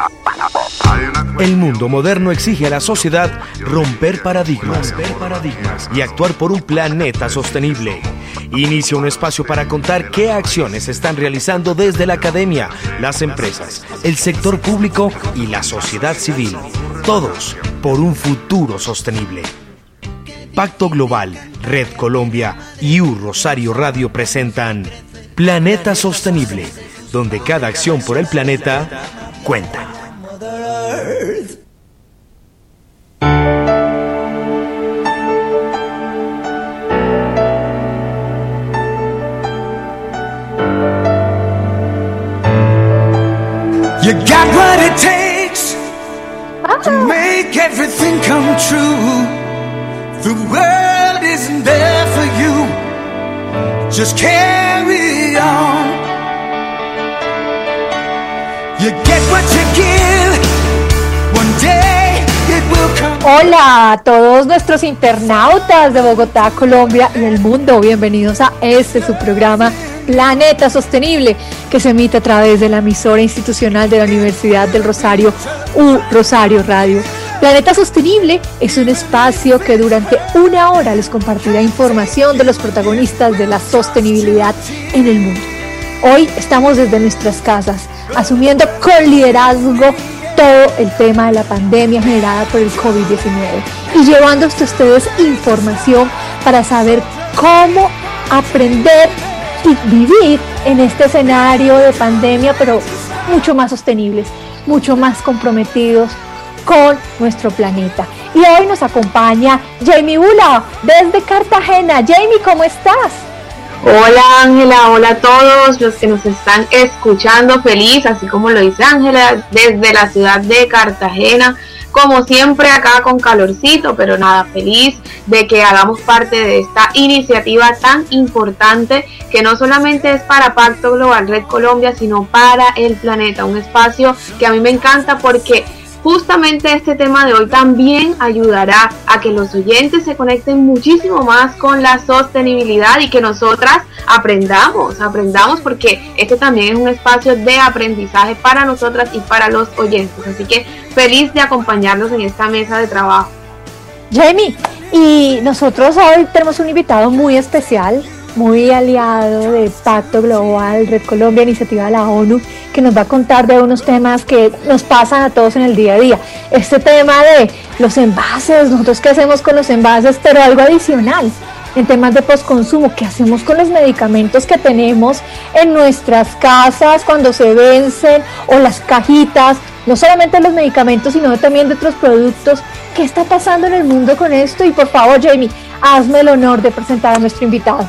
El mundo moderno exige a la sociedad romper paradigmas y actuar por un planeta sostenible. Inicia un espacio para contar qué acciones se están realizando desde la academia, las empresas, el sector público y la sociedad civil. Todos por un futuro sostenible. Pacto Global, Red Colombia y Rosario Radio presentan Planeta Sostenible, donde cada acción por el planeta cuenta. You got what it takes to make everything come true. The world isn't there for you. Just carry on. You get what you give. One day it will come. Hola a todos nuestros internautas de Bogotá, Colombia y el mundo. Bienvenidos a su programa Planeta Sostenible, que se emite a través de la emisora institucional de la Universidad del Rosario, Rosario Radio. Planeta Sostenible es un espacio que durante una hora les compartirá información de los protagonistas de la sostenibilidad en el mundo. Hoy estamos desde nuestras casas, asumiendo con liderazgo todo el tema de la pandemia generada por el COVID-19 y llevando hasta ustedes información para saber cómo aprender y vivir en este escenario de pandemia, pero mucho más sostenibles, mucho más comprometidos con nuestro planeta. Y hoy nos acompaña Jamie Bula desde Cartagena. Jamie, ¿cómo estás? Hola Ángela, hola a todos los que nos están escuchando. Feliz, así como lo dice Ángela, desde la ciudad de Cartagena. Como siempre acá con calorcito, pero nada, feliz de que hagamos parte de esta iniciativa tan importante que no solamente es para Pacto Global Red Colombia, sino para el planeta. Un espacio que a mí me encanta porque justamente este tema de hoy también ayudará a que los oyentes se conecten muchísimo más con la sostenibilidad y que nosotras aprendamos porque este también es un espacio de aprendizaje para nosotras y para los oyentes. Así que feliz de acompañarlos en esta mesa de trabajo. Jamie, y nosotros hoy tenemos un invitado muy especial, muy aliado de Pacto Global Red Colombia, iniciativa de la ONU, que nos va a contar de unos temas que nos pasan a todos en el día a día. Este tema de los envases, nosotros qué hacemos con los envases, pero algo adicional, en temas de postconsumo, qué hacemos con los medicamentos que tenemos en nuestras casas cuando se vencen, o las cajitas, no solamente los medicamentos, sino también de otros productos. ¿Qué está pasando en el mundo con esto? Y por favor, Jamie, hazme el honor de presentar a nuestro invitado.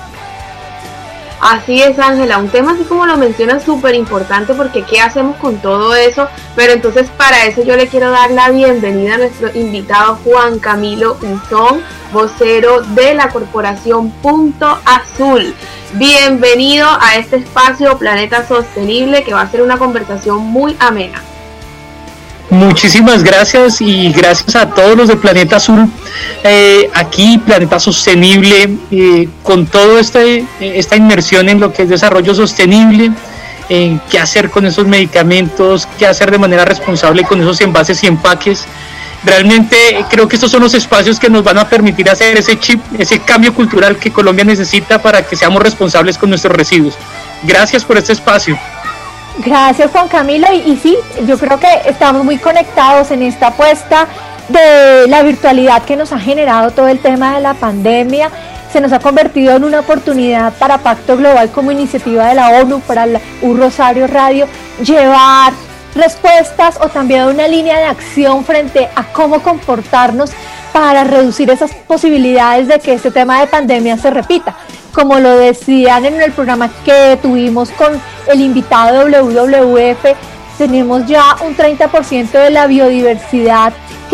Así es, Ángela, un tema así como lo mencionas súper importante, porque ¿qué hacemos con todo eso? Pero entonces para eso yo le quiero dar la bienvenida a nuestro invitado Juan Camilo Unzón, vocero de la corporación Punto Azul. Bienvenido a este espacio Planeta Sostenible, que va a ser una conversación muy amena. Muchísimas gracias y gracias a todos los de Planeta Azul, aquí Planeta Sostenible, con toda esta inmersión en lo que es desarrollo sostenible, qué hacer con esos medicamentos, qué hacer de manera responsable con esos envases y empaques. Realmente creo que estos son los espacios que nos van a permitir hacer ese cambio cultural que Colombia necesita para que seamos responsables con nuestros residuos. Gracias por este espacio. Gracias, Juan Camilo, y sí, yo creo que estamos muy conectados en esta apuesta de la virtualidad que nos ha generado todo el tema de la pandemia. Se nos ha convertido en una oportunidad para Pacto Global como iniciativa de la ONU, para la Rosario Radio, llevar respuestas o también una línea de acción frente a cómo comportarnos para reducir esas posibilidades de que este tema de pandemia se repita. Como lo decían en el programa que tuvimos con el invitado de WWF, tenemos ya un 30% de la biodiversidad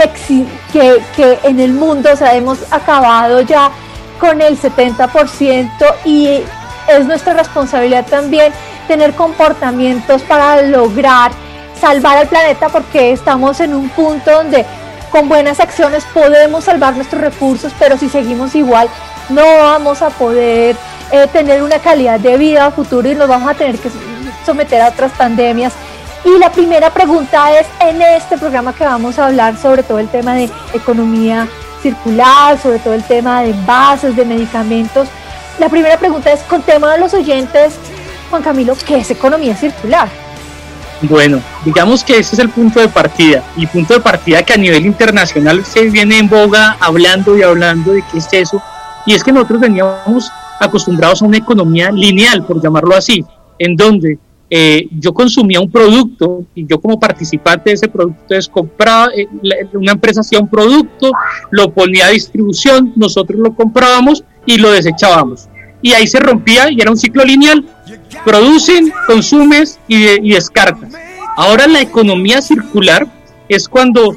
que en el mundo, o sea, hemos acabado ya con el 70%, y es nuestra responsabilidad también tener comportamientos para lograr salvar al planeta, porque estamos en un punto donde con buenas acciones podemos salvar nuestros recursos, pero si seguimos igual no vamos a poder tener una calidad de vida a futuro y nos vamos a tener que someter a otras pandemias Y la primera pregunta es, en este programa que vamos a hablar sobre todo el tema de economía circular, sobre todo el tema de envases, de medicamentos, la primera pregunta es, contémonos a los oyentes, Juan Camilo, ¿qué es economía circular? Bueno, digamos que ese es el punto de partida, y punto de partida que a nivel internacional se viene en boga hablando de qué es eso, y es que nosotros veníamos acostumbrados a una economía lineal, por llamarlo así, en donde yo consumía un producto y yo como participante de ese producto, entonces compraba, una empresa hacía un producto, lo ponía a distribución, nosotros lo comprábamos y lo desechábamos. Y ahí se rompía y era un ciclo lineal. Producen, consumes y descartas. Ahora la economía circular es cuando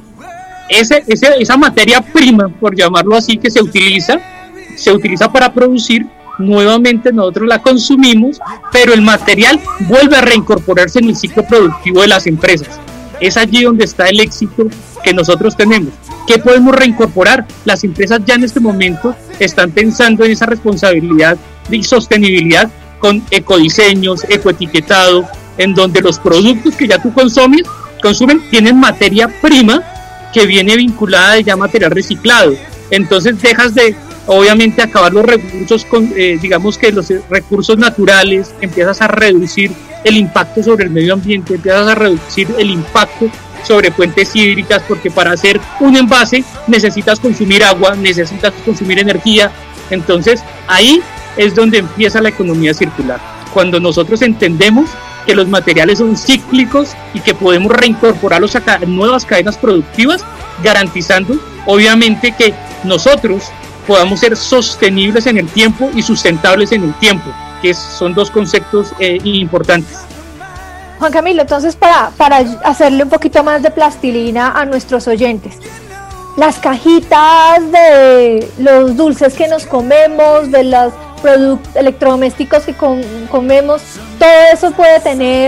esa materia prima, por llamarlo así, que se utiliza para producir, nuevamente nosotros la consumimos, pero el material vuelve a reincorporarse en el ciclo productivo de las empresas. Es allí donde está el éxito que nosotros tenemos. ¿Qué podemos reincorporar? Las empresas ya en este momento están pensando en esa responsabilidad y sostenibilidad con ecodiseños, ecoetiquetado, en donde los productos que ya tú consumen tienen materia prima que viene vinculada de ya material reciclado. Entonces dejas de, obviamente, acabar los recursos, digamos que los recursos naturales, empiezas a reducir el impacto sobre el medio ambiente, empiezas a reducir el impacto sobre fuentes hídricas, porque para hacer un envase necesitas consumir agua, necesitas consumir energía. Entonces ahí es donde empieza la economía circular, cuando nosotros entendemos que los materiales son cíclicos y que podemos reincorporarlos a nuevas cadenas productivas, garantizando obviamente que nosotros podamos ser sostenibles en el tiempo y sustentables en el tiempo, que son dos conceptos importantes. Juan Camilo, entonces para hacerle un poquito más de plastilina a nuestros oyentes, las cajitas de los dulces que nos comemos, de los productos electrodomésticos que comemos, todo eso puede tener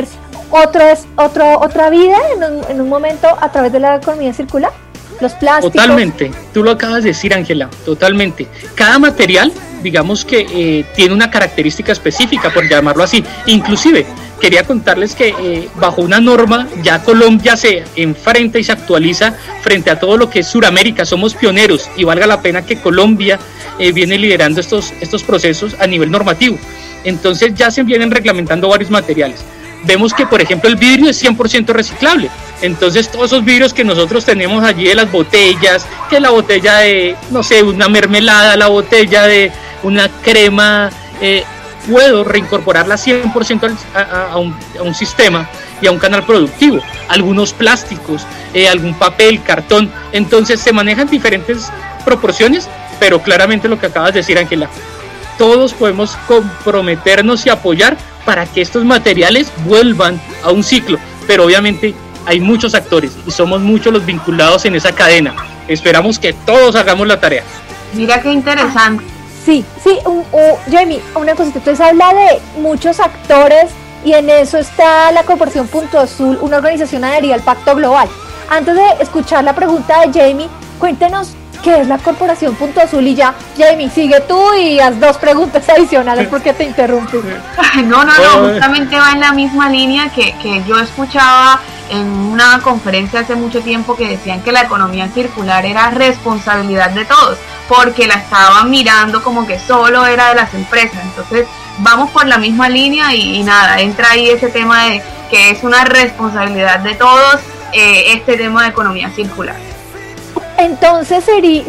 otra vida en un momento a través de la economía circular. Los plásticos. Totalmente, tú lo acabas de decir, Ángela, totalmente. Cada material, digamos que tiene una característica específica, por llamarlo así. Inclusive, quería contarles que bajo una norma, ya Colombia se enfrenta y se actualiza frente a todo lo que es Suramérica. Somos pioneros y valga la pena que Colombia viene liderando estos procesos a nivel normativo. Entonces ya se vienen reglamentando varios materiales. Vemos que, por ejemplo, el vidrio es 100% reciclable. Entonces todos esos vidrios que nosotros tenemos allí de las botellas, que la botella de, no sé, una mermelada, la botella de una crema, puedo reincorporarla 100% a un sistema y a un canal productivo. Algunos plásticos, algún papel, cartón. Entonces se manejan diferentes proporciones, pero claramente lo que acabas de decir, Ángela, todos podemos comprometernos y apoyar para que estos materiales vuelvan a un ciclo, pero obviamente hay muchos actores y somos muchos los vinculados en esa cadena. Esperamos que todos hagamos la tarea. Mira qué interesante. Sí, Jamie, una cosita, entonces habla de muchos actores y en eso está la Corporación Punto Azul, una organización adherida al Pacto Global. Antes de escuchar la pregunta de Jamie, cuéntenos qué es la Corporación Punto Azul y ya, Jamie, sigue tú y haz dos preguntas adicionales porque te interrumpí. No, justamente va en la misma línea que yo escuchaba en una conferencia hace mucho tiempo que decían que la economía circular era responsabilidad de todos, porque la estaban mirando como que solo era de las empresas. Entonces vamos por la misma línea y nada, entra ahí ese tema de que es una responsabilidad de todos, este tema de economía circular. Entonces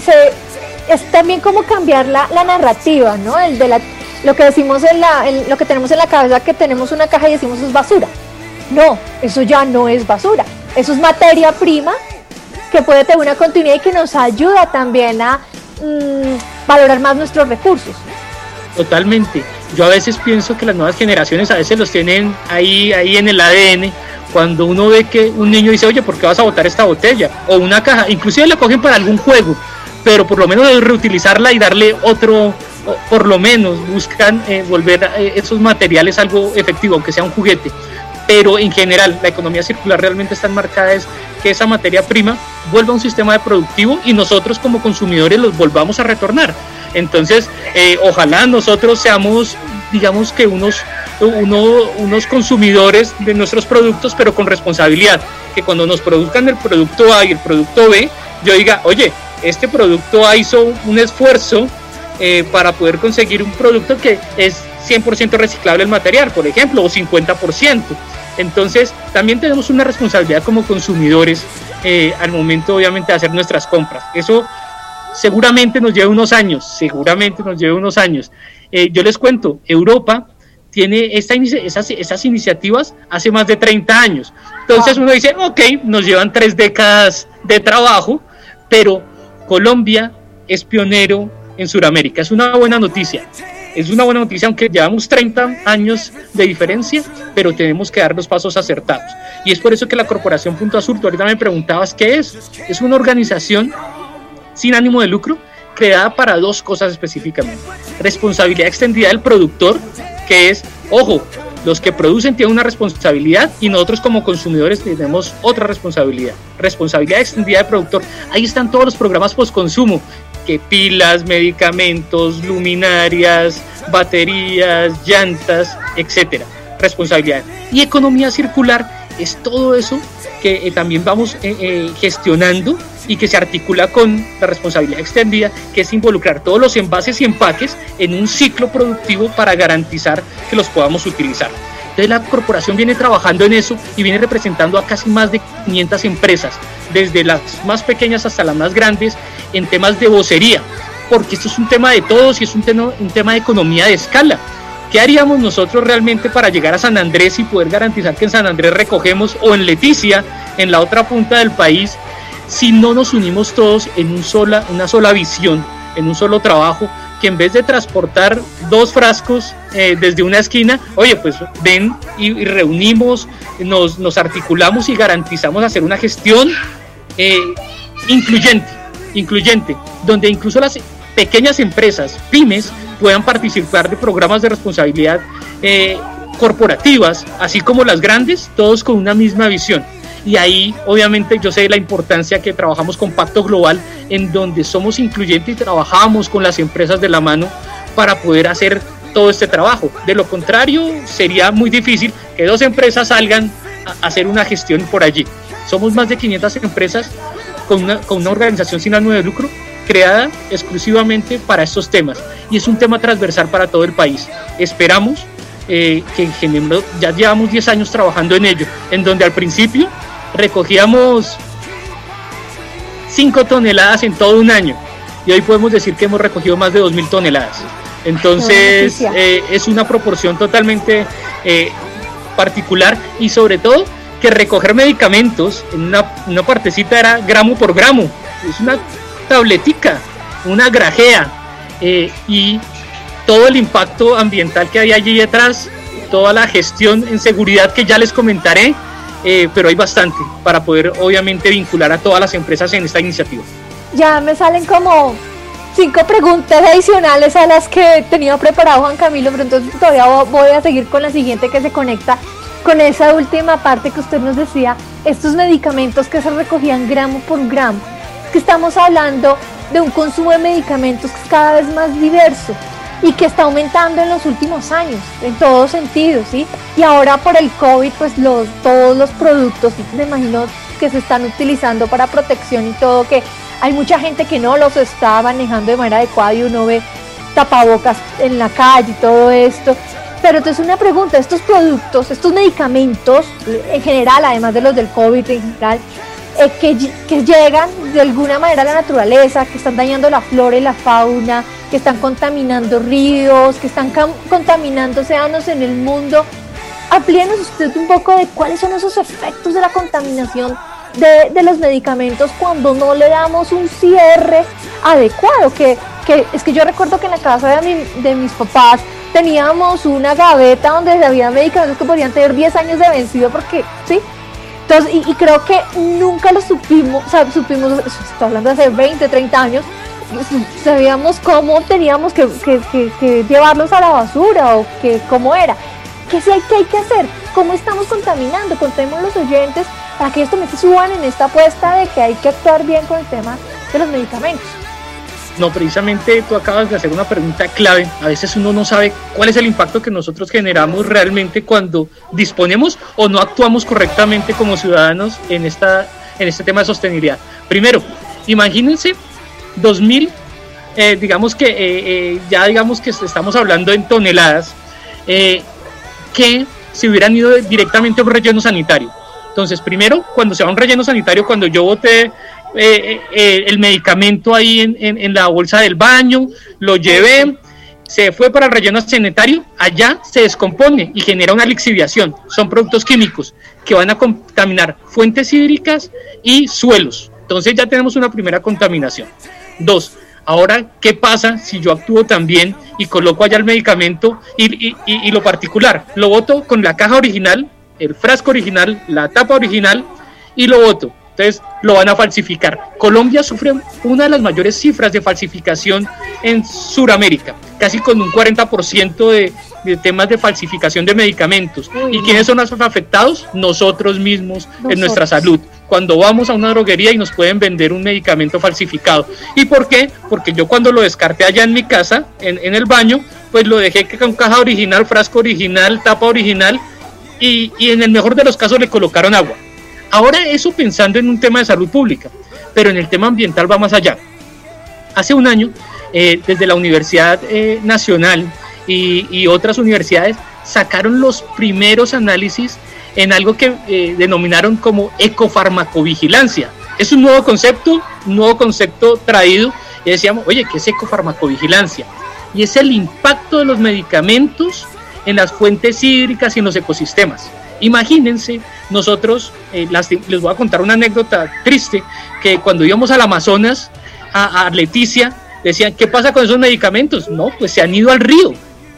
es también como cambiar la narrativa, ¿no? Lo que decimos lo que tenemos en la cabeza, que tenemos una caja y decimos es basura. No, eso ya no es basura, eso es materia prima que puede tener una continuidad y que nos ayuda también a valorar más nuestros recursos. Totalmente. Yo a veces pienso que las nuevas generaciones a veces los tienen ahí en el ADN. Cuando uno ve que un niño dice, oye, ¿por qué vas a botar esta botella? O una caja, inclusive la cogen para algún juego, pero por lo menos reutilizarla y darle otro, o por lo menos buscan volver esos materiales algo efectivo, aunque sea un juguete. Pero en general la economía circular realmente está enmarcada es que esa materia prima vuelva a un sistema de productivo y nosotros como consumidores los volvamos a retornar. Entonces, ojalá nosotros seamos, digamos que unos unos consumidores de nuestros productos, pero con responsabilidad, que cuando nos produzcan el producto A y el producto B, yo diga, oye, este producto A hizo un esfuerzo para poder conseguir un producto que es 100% reciclable el material, por ejemplo, o 50%. Entonces, también tenemos una responsabilidad como consumidores al momento, obviamente, de hacer nuestras compras. Eso seguramente nos lleva unos años, yo les cuento, Europa tiene esas iniciativas hace más de 30 años. Entonces uno dice, ok, nos llevan 3 décadas de trabajo, pero Colombia es pionero en Sudamérica. Es una buena noticia, aunque llevamos 30 años de diferencia, pero tenemos que dar los pasos acertados. Y es por eso que la Corporación Punto Azul, tú ahorita me preguntabas qué es. Es una organización sin ánimo de lucro, creada para 2 cosas específicamente: responsabilidad extendida del productor, que es, ojo, los que producen tienen una responsabilidad y nosotros como consumidores tenemos otra responsabilidad extendida del productor. Ahí están todos los programas postconsumo, que pilas, medicamentos, luminarias, baterías, llantas, etcétera. Responsabilidad. Y economía circular es todo eso que también vamos gestionando y que se articula con la responsabilidad extendida, que es involucrar todos los envases y empaques en un ciclo productivo para garantizar que los podamos utilizar. Entonces la corporación viene trabajando en eso y viene representando a casi más de 500 empresas, desde las más pequeñas hasta las más grandes, en temas de vocería, porque esto es un tema de todos y es un tema de economía de escala. ¿Qué haríamos nosotros realmente para llegar a San Andrés y poder garantizar que en San Andrés recogemos, o en Leticia, en la otra punta del país, si no nos unimos todos en una sola visión, en un solo trabajo, que en vez de transportar 2 frascos desde una esquina, oye, pues ven y reunimos, nos articulamos y garantizamos hacer una gestión incluyente, donde incluso las pequeñas empresas, pymes, puedan participar de programas de responsabilidad corporativas, así como las grandes, todos con una misma visión. Y ahí, obviamente, yo sé la importancia que trabajamos con Pacto Global, en donde somos incluyentes y trabajamos con las empresas de la mano para poder hacer todo este trabajo. De lo contrario, sería muy difícil que 2 empresas salgan a hacer una gestión por allí. Somos más de 500 empresas con una organización sin ánimo de lucro, creada exclusivamente para estos temas, y es un tema transversal para todo el país. Esperamos que en general, ya llevamos 10 años trabajando en ello, en donde al principio recogíamos 5 toneladas en todo un año, y hoy podemos decir que hemos recogido más de 2.000 toneladas. Entonces es una proporción totalmente particular, y sobre todo que recoger medicamentos en una partecita era gramo por gramo, es una tabletica, una grajea, y todo el impacto ambiental que hay allí detrás, toda la gestión en seguridad que ya les comentaré, pero hay bastante para poder obviamente vincular a todas las empresas en esta iniciativa. Ya me salen como 5 preguntas adicionales a las que tenía preparado Juan Camilo, pero entonces todavía voy a seguir con la siguiente, que se conecta con esa última parte que usted nos decía, estos medicamentos que se recogían gramo por gramo. Es que estamos hablando de un consumo de medicamentos que es cada vez más diverso y que está aumentando en los últimos años, en todos sentidos, ¿sí? Y ahora por el COVID, pues todos los productos, me imagino que se están utilizando para protección y todo, que hay mucha gente que no los está manejando de manera adecuada y uno ve tapabocas en la calle y todo esto. Pero entonces una pregunta, estos productos, estos medicamentos en general, además de los del COVID en general, que llegan de alguna manera a la naturaleza, que están dañando la flora y la fauna, que están contaminando ríos, que están contaminando océanos en el mundo. Amplíenos usted un poco de cuáles son esos efectos de la contaminación de los medicamentos cuando no le damos un cierre adecuado, que es que yo recuerdo que en la casa de mis papás teníamos una gaveta donde había medicamentos que podían tener 10 años de vencido, porque, ¿sí? Entonces, y creo que nunca lo supimos, estoy hablando de hace 20, 30 años, sabíamos cómo teníamos que llevarlos a la basura o cómo era. ¿Qué hay que hacer? ¿Cómo estamos contaminando? Contemos los oyentes para que ellos también se suban en esta apuesta de que hay que actuar bien con el tema de los medicamentos. No, precisamente tú acabas de hacer una pregunta clave. A veces uno no sabe cuál es el impacto que nosotros generamos realmente cuando disponemos o no actuamos correctamente como ciudadanos en este tema de sostenibilidad. Primero, imagínense 2000, digamos que estamos hablando en toneladas, que se hubieran ido directamente a un relleno sanitario. Entonces, primero, cuando se va a un relleno sanitario, cuando yo boté el medicamento ahí en la bolsa del baño, lo llevé, se fue para el relleno sanitario, allá se descompone y genera una lixiviación. Son productos químicos que van a contaminar fuentes hídricas y suelos. Entonces ya tenemos una primera contaminación. 2. Ahora, ¿qué pasa si yo actúo también y coloco allá el medicamento y lo particular? Lo boto con la caja original, el frasco original, la tapa original, y lo boto. Entonces lo van a falsificar. Colombia sufre una de las mayores cifras de falsificación en Sudamérica, casi con un 40% de temas de falsificación de medicamentos. ¿Y quiénes son los afectados? Nosotros mismos, en nuestra salud. Cuando vamos a una droguería y nos pueden vender un medicamento falsificado. ¿Y por qué? Porque yo cuando lo descarté allá en mi casa, en el baño, pues lo dejé con caja original, frasco original, tapa original, y en el mejor de los casos le colocaron agua. Ahora eso pensando en un tema de salud pública, pero en el tema ambiental va más allá. Hace un año, desde la Universidad Nacional y otras universidades sacaron los primeros análisis en algo que denominaron como ecofarmacovigilancia. Es un nuevo concepto traído, y decíamos, oye, ¿qué es ecofarmacovigilancia? Y es el impacto de los medicamentos en las fuentes hídricas y en los ecosistemas. Imagínense, nosotros, les voy a contar una anécdota triste, que cuando íbamos al Amazonas, a Leticia, decían, ¿qué pasa con esos medicamentos? No, pues se han ido al río.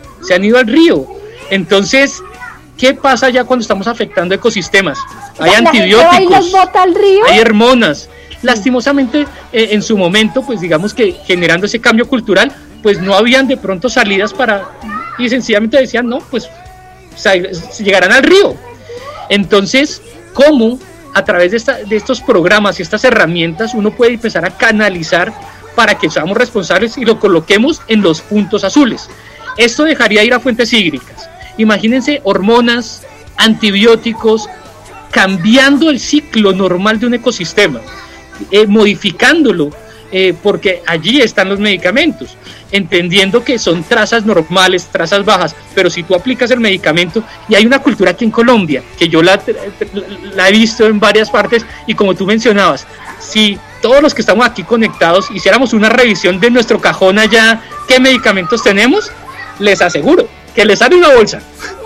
Entonces, ¿qué pasa ya cuando estamos afectando ecosistemas? Hay antibióticos, hay hormonas. Lastimosamente, en su momento, pues digamos que generando ese cambio cultural, pues no habían de pronto salidas y sencillamente decían, no, pues llegarán al río. Entonces, ¿cómo a través de estos programas y estas herramientas uno puede empezar a canalizar para que seamos responsables y lo coloquemos en los puntos azules? Esto dejaría ir a fuentes hídricas. Imagínense hormonas, antibióticos, cambiando el ciclo normal de un ecosistema, modificándolo, porque allí están los medicamentos, entendiendo que son trazas normales, trazas bajas, pero si tú aplicas el medicamento, y hay una cultura aquí en Colombia, que yo la he visto en varias partes, y como tú mencionabas, si todos los que estamos aquí conectados hiciéramos una revisión de nuestro cajón allá, ¿qué medicamentos tenemos? Les aseguro que les sale una bolsa,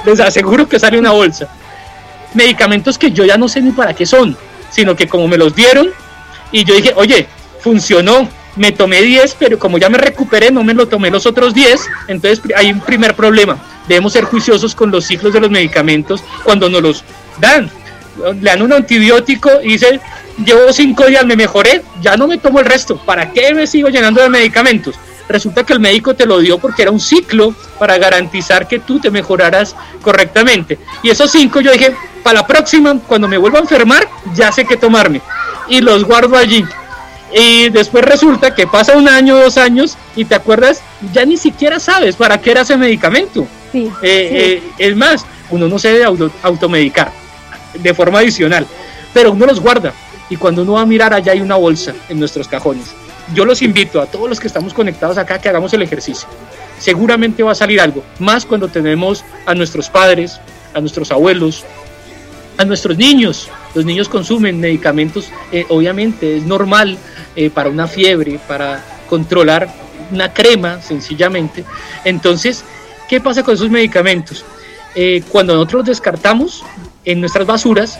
medicamentos que yo ya no sé ni para qué son, sino que como me los dieron, y yo dije, oye, funcionó, me tomé 10, pero como ya me recuperé, no me lo tomé los otros 10, entonces hay un primer problema. Debemos ser juiciosos con los ciclos de los medicamentos cuando nos los dan. Le dan un antibiótico y dice, llevo 5 días, me mejoré, ya no me tomo el resto, ¿para qué me sigo llenando de medicamentos? Resulta que el médico te lo dio porque era un ciclo para garantizar que tú te mejoraras correctamente. Y esos 5 yo dije, para la próxima, cuando me vuelva a enfermar, ya sé qué tomarme. Y los guardo allí. Y después resulta que pasa 1 año, 2 años, y te acuerdas, ya ni siquiera sabes para qué era ese medicamento. Sí. Es más, uno no se debe automedicar de forma adicional, pero uno los guarda. Y cuando uno va a mirar, allá hay una bolsa en nuestros cajones. Yo los invito a todos los que estamos conectados acá que hagamos el ejercicio. Seguramente va a salir algo, más cuando tenemos a nuestros padres, a nuestros abuelos, a nuestros niños. Los niños consumen medicamentos, obviamente es normal, para una fiebre, para controlar una crema, sencillamente. Entonces, ¿qué pasa con esos medicamentos? Cuando nosotros los descartamos en nuestras basuras,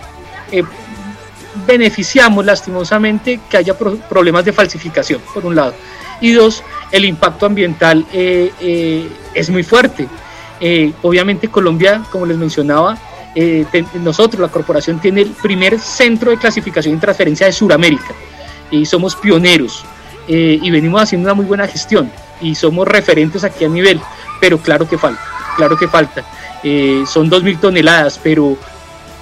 beneficiamos lastimosamente que haya problemas de falsificación, por un lado, y 2, el impacto ambiental es muy fuerte. Obviamente Colombia, como les mencionaba, nosotros, la corporación, tiene el primer centro de clasificación y transferencia de Sudamérica, y somos pioneros, y venimos haciendo una muy buena gestión, y somos referentes aquí a nivel, pero claro que falta, son 2.000 toneladas, pero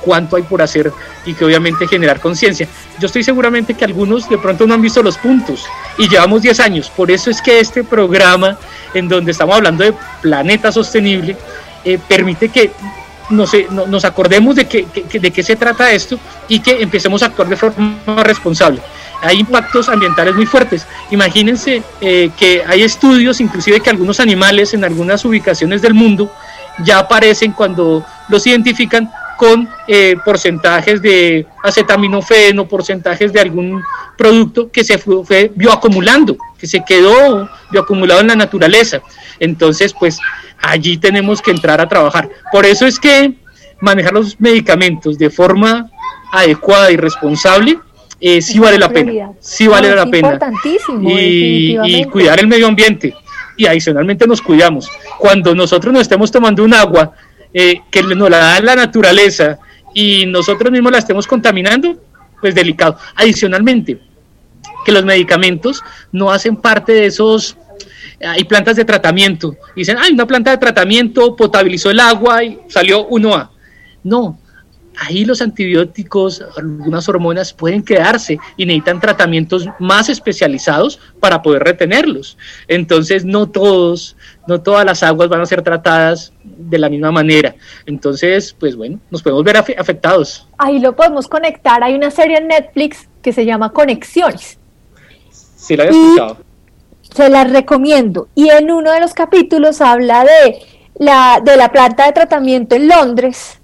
cuánto hay por hacer y que obviamente generar conciencia. Yo estoy seguramente que algunos de pronto no han visto los puntos y llevamos 10 años, por eso es que este programa en donde estamos hablando de planeta sostenible permite que nos acordemos de qué se trata esto y que empecemos a actuar de forma responsable. Hay impactos ambientales muy fuertes. Imagínense que hay estudios, inclusive que algunos animales en algunas ubicaciones del mundo ya aparecen cuando los identifican con porcentajes de acetaminofén o porcentajes de algún producto que se fue bioacumulando, que se quedó bioacumulado en la naturaleza. Entonces, pues allí tenemos que entrar a trabajar. Por eso es que manejar los medicamentos de forma adecuada y responsable sí vale la pena, sí vale la pena. Importantísimo, y cuidar el medio ambiente. Y adicionalmente nos cuidamos. Cuando nosotros nos estemos tomando un agua que nos la da la naturaleza y nosotros mismos la estemos contaminando, pues delicado. Adicionalmente, que los medicamentos no hacen parte de esos. Hay plantas de tratamiento. Dicen, una planta de tratamiento potabilizó el agua y salió 1A. No, ahí los antibióticos, algunas hormonas pueden quedarse y necesitan tratamientos más especializados para poder retenerlos. Entonces, no todas las aguas van a ser tratadas de la misma manera. Entonces, pues bueno, nos podemos ver afectados. Ahí lo podemos conectar. Hay una serie en Netflix que se llama Conexiones. Sí, la había escuchado. Se las recomiendo. Y en uno de los capítulos habla de la planta de tratamiento en Londres,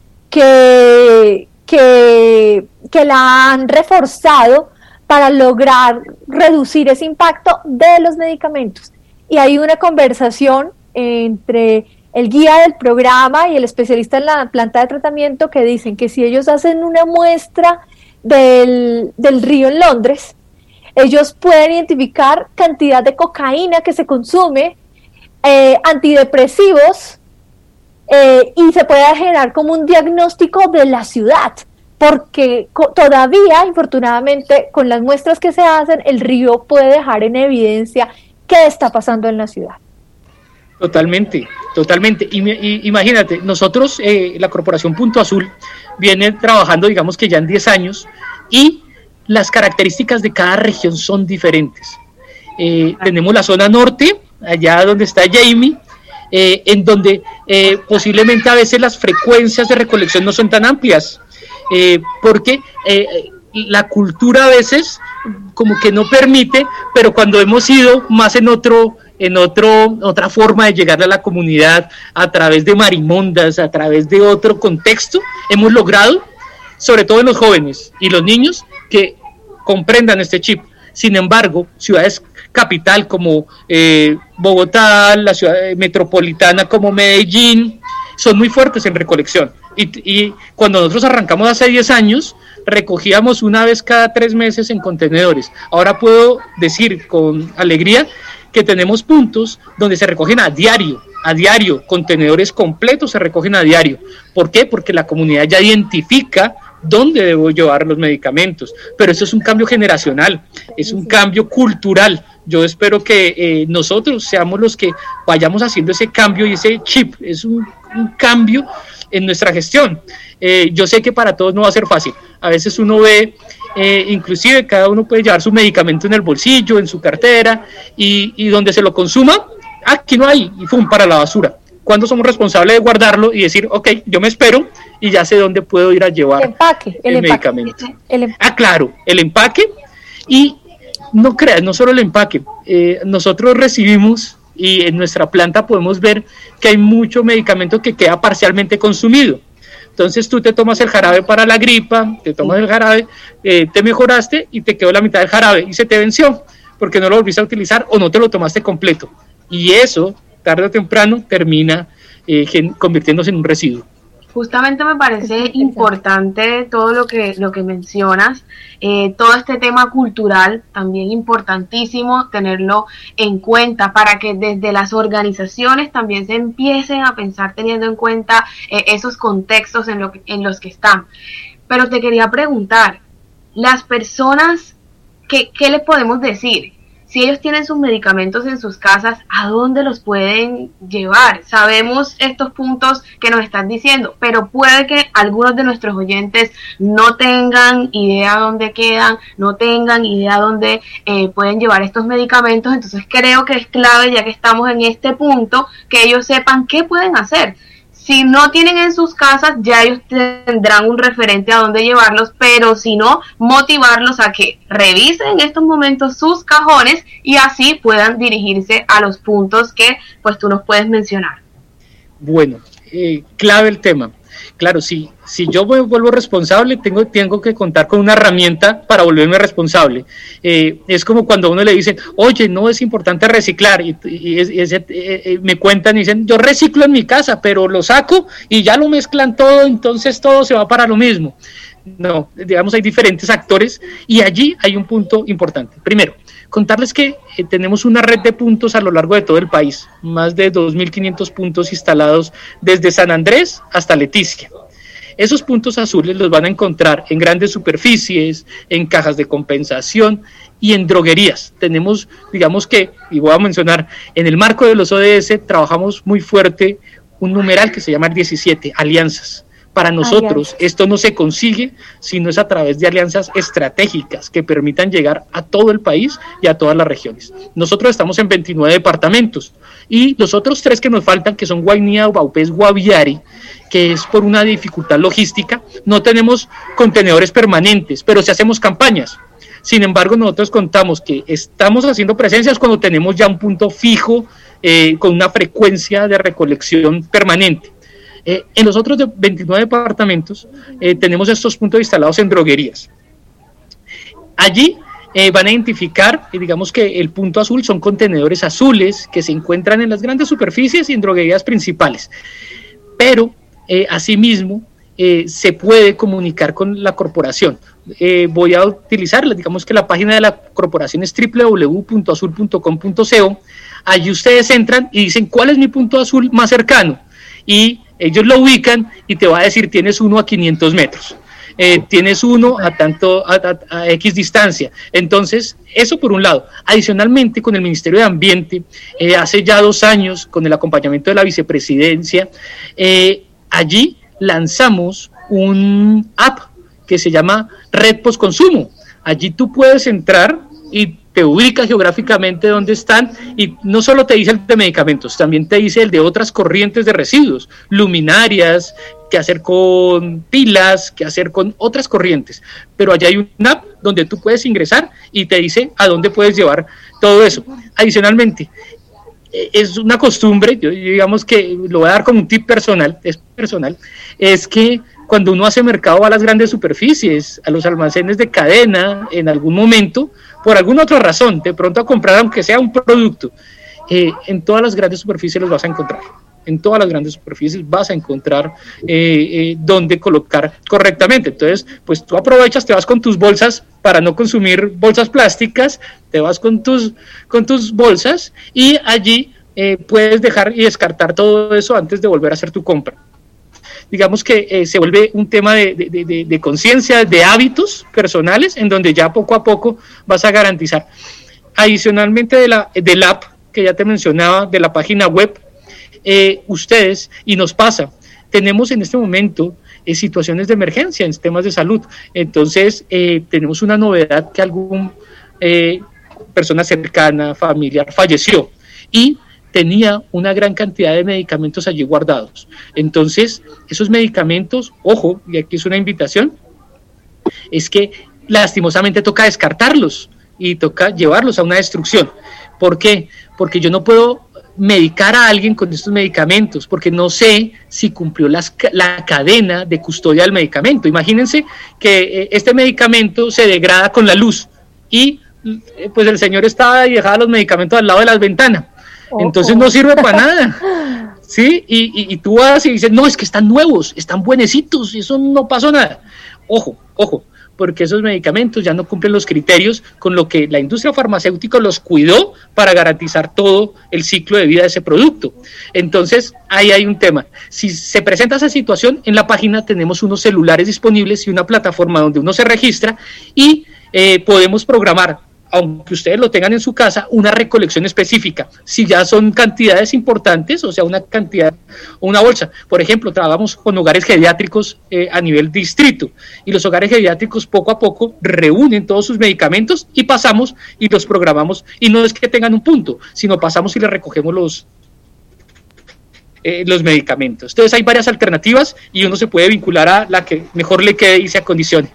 que la han reforzado para lograr reducir ese impacto de los medicamentos. Y hay una conversación entre el guía del programa y el especialista en la planta de tratamiento que dicen que si ellos hacen una muestra del río en Londres, ellos pueden identificar cantidad de cocaína que se consume, antidepresivos, y se puede generar como un diagnóstico de la ciudad, porque todavía, infortunadamente, con las muestras que se hacen, el río puede dejar en evidencia qué está pasando en la ciudad. Totalmente. Imagínate, nosotros, la Corporación Punto Azul, viene trabajando, digamos que ya en 10 años, y las características de cada región son diferentes. Tenemos la zona norte, allá donde está Jamie, en donde posiblemente a veces las frecuencias de recolección no son tan amplias, porque la cultura a veces como que no permite, pero cuando hemos ido más en otra forma de llegar a la comunidad, a través de marimondas, a través de otro contexto, hemos logrado, sobre todo en los jóvenes y los niños, que comprendan este chip. Sin embargo, ciudades capital como Bogotá, la ciudad metropolitana como Medellín, son muy fuertes en recolección. Y cuando nosotros arrancamos hace 10 años, recogíamos una vez cada 3 meses en contenedores. Ahora puedo decir con alegría que tenemos puntos donde se recogen a diario, contenedores completos se recogen a diario. ¿Por qué? Porque la comunidad ya identifica dónde debo llevar los medicamentos, pero eso es un cambio generacional, es un cambio cultural. Yo espero que nosotros seamos los que vayamos haciendo ese cambio y ese chip, es un cambio en nuestra gestión. Yo sé que para todos no va a ser fácil, a veces uno ve, inclusive cada uno puede llevar su medicamento en el bolsillo, en su cartera, y donde se lo consuma, aquí no hay, y ¡pum!, para la basura. ¿Cuándo somos responsables de guardarlo y decir, ok, yo me espero y ya sé dónde puedo ir a llevar el medicamento? Claro, el empaque. Y no creas, no solo el empaque. Nosotros recibimos y en nuestra planta podemos ver que hay mucho medicamento que queda parcialmente consumido. Entonces tú te tomas el jarabe para la gripa, te tomas el jarabe, te mejoraste y te quedó la mitad del jarabe y se te venció porque no lo volviste a utilizar o no te lo tomaste completo. Y eso, tarde o temprano, termina convirtiéndose en un residuo. Justamente me parece importante todo lo que mencionas, todo este tema cultural, también importantísimo tenerlo en cuenta para que desde las organizaciones también se empiecen a pensar teniendo en cuenta esos contextos en los que están. Pero te quería preguntar, las personas, ¿qué les podemos decir? si ellos tienen sus medicamentos en sus casas, ¿a dónde los pueden llevar? Sabemos estos puntos que nos están diciendo, pero puede que algunos de nuestros oyentes no tengan idea dónde quedan, no tengan idea dónde pueden llevar estos medicamentos. Entonces creo que es clave, ya que estamos en este punto, que ellos sepan qué pueden hacer. Si no tienen en sus casas, ya ellos tendrán un referente a dónde llevarlos, pero si no, motivarlos a que revisen en estos momentos sus cajones y así puedan dirigirse a los puntos que pues tú nos puedes mencionar. Bueno, clave el tema. Claro, si yo me vuelvo responsable, tengo que contar con una herramienta para volverme responsable. Es como cuando a uno le dicen, oye, no es importante reciclar, y me cuentan y dicen, yo reciclo en mi casa, pero lo saco y ya lo mezclan todo, entonces todo se va para lo mismo. No, digamos, hay diferentes actores y allí hay un punto importante. Primero, contarles que tenemos una red de puntos a lo largo de todo el país, más de 2.500 puntos instalados desde San Andrés hasta Leticia. Esos puntos azules los van a encontrar en grandes superficies, en cajas de compensación y en droguerías. Tenemos, digamos que, y voy a mencionar, en el marco de los ODS trabajamos muy fuerte un numeral que se llama el 17, alianzas. Para nosotros esto no se consigue si no es a través de alianzas estratégicas que permitan llegar a todo el país y a todas las regiones. Nosotros estamos en 29 departamentos y los otros 3 que nos faltan, que son Guainía, Baupés, Guaviare, que es por una dificultad logística, no tenemos contenedores permanentes, pero sí hacemos campañas. Sin embargo, nosotros contamos que estamos haciendo presencias cuando tenemos ya un punto fijo con una frecuencia de recolección permanente. En los otros 29 departamentos tenemos estos puntos instalados en droguerías. Allí van a identificar, digamos que el punto azul son contenedores azules que se encuentran en las grandes superficies y en droguerías principales. Pero, asimismo, se puede comunicar con la corporación. Voy a utilizar, digamos que la página de la corporación es www.azul.com.co. Allí ustedes entran y dicen, ¿cuál es mi punto azul más cercano? Y ellos lo ubican y te va a decir, tienes uno a 500 metros, tienes uno a X distancia. Entonces, eso por un lado. Adicionalmente, con el Ministerio de Ambiente, hace ya 2 años, con el acompañamiento de la vicepresidencia, allí lanzamos un app que se llama Red Postconsumo. Allí tú puedes entrar y te ubica geográficamente dónde están y no solo te dice el de medicamentos, también te dice el de otras corrientes de residuos, luminarias, qué hacer con pilas, qué hacer con otras corrientes. Pero allá hay una app donde tú puedes ingresar y te dice a dónde puedes llevar todo eso. Adicionalmente, es una costumbre, yo digamos que lo voy a dar como un tip personal, es que cuando uno hace mercado va a las grandes superficies, a los almacenes de cadena, en algún momento, por alguna otra razón, de pronto a comprar aunque sea un producto, en todas las grandes superficies los vas a encontrar. En todas las grandes superficies vas a encontrar dónde colocar correctamente. Entonces, pues tú aprovechas, te vas con tus bolsas para no consumir bolsas plásticas, te vas con tus bolsas y allí puedes dejar y descartar todo eso antes de volver a hacer tu compra. Digamos que se vuelve un tema de conciencia, de hábitos personales, en donde ya poco a poco vas a garantizar. Adicionalmente del app que ya te mencionaba, de la página web, ustedes, y nos pasa, tenemos en este momento situaciones de emergencia en temas de salud. Entonces, tenemos una novedad que alguna persona cercana, familiar, falleció y tenía una gran cantidad de medicamentos allí guardados. Entonces, esos medicamentos, ojo, y aquí es una invitación, es que lastimosamente toca descartarlos y toca llevarlos a una destrucción. ¿Por qué? Porque yo no puedo medicar a alguien con estos medicamentos, porque no sé si cumplió la cadena de custodia del medicamento. Imagínense que este medicamento se degrada con la luz y pues el señor está y dejaba los medicamentos al lado de las ventanas. Entonces no sirve para nada, ¿sí? Y tú vas y dices, no, es que están nuevos, están buenecitos, eso no pasó nada. Ojo, porque esos medicamentos ya no cumplen los criterios con lo que la industria farmacéutica los cuidó para garantizar todo el ciclo de vida de ese producto. Entonces, ahí hay un tema. Si se presenta esa situación, en la página tenemos unos celulares disponibles y una plataforma donde uno se registra y podemos programar aunque ustedes lo tengan en su casa, una recolección específica. Si ya son cantidades importantes, o sea, una cantidad, una bolsa. Por ejemplo, trabajamos con hogares geriátricos a nivel distrito, y los hogares geriátricos poco a poco reúnen todos sus medicamentos y pasamos y los programamos, y no es que tengan un punto, sino pasamos y les recogemos los medicamentos. Entonces hay varias alternativas y uno se puede vincular a la que mejor le quede y se acondicione.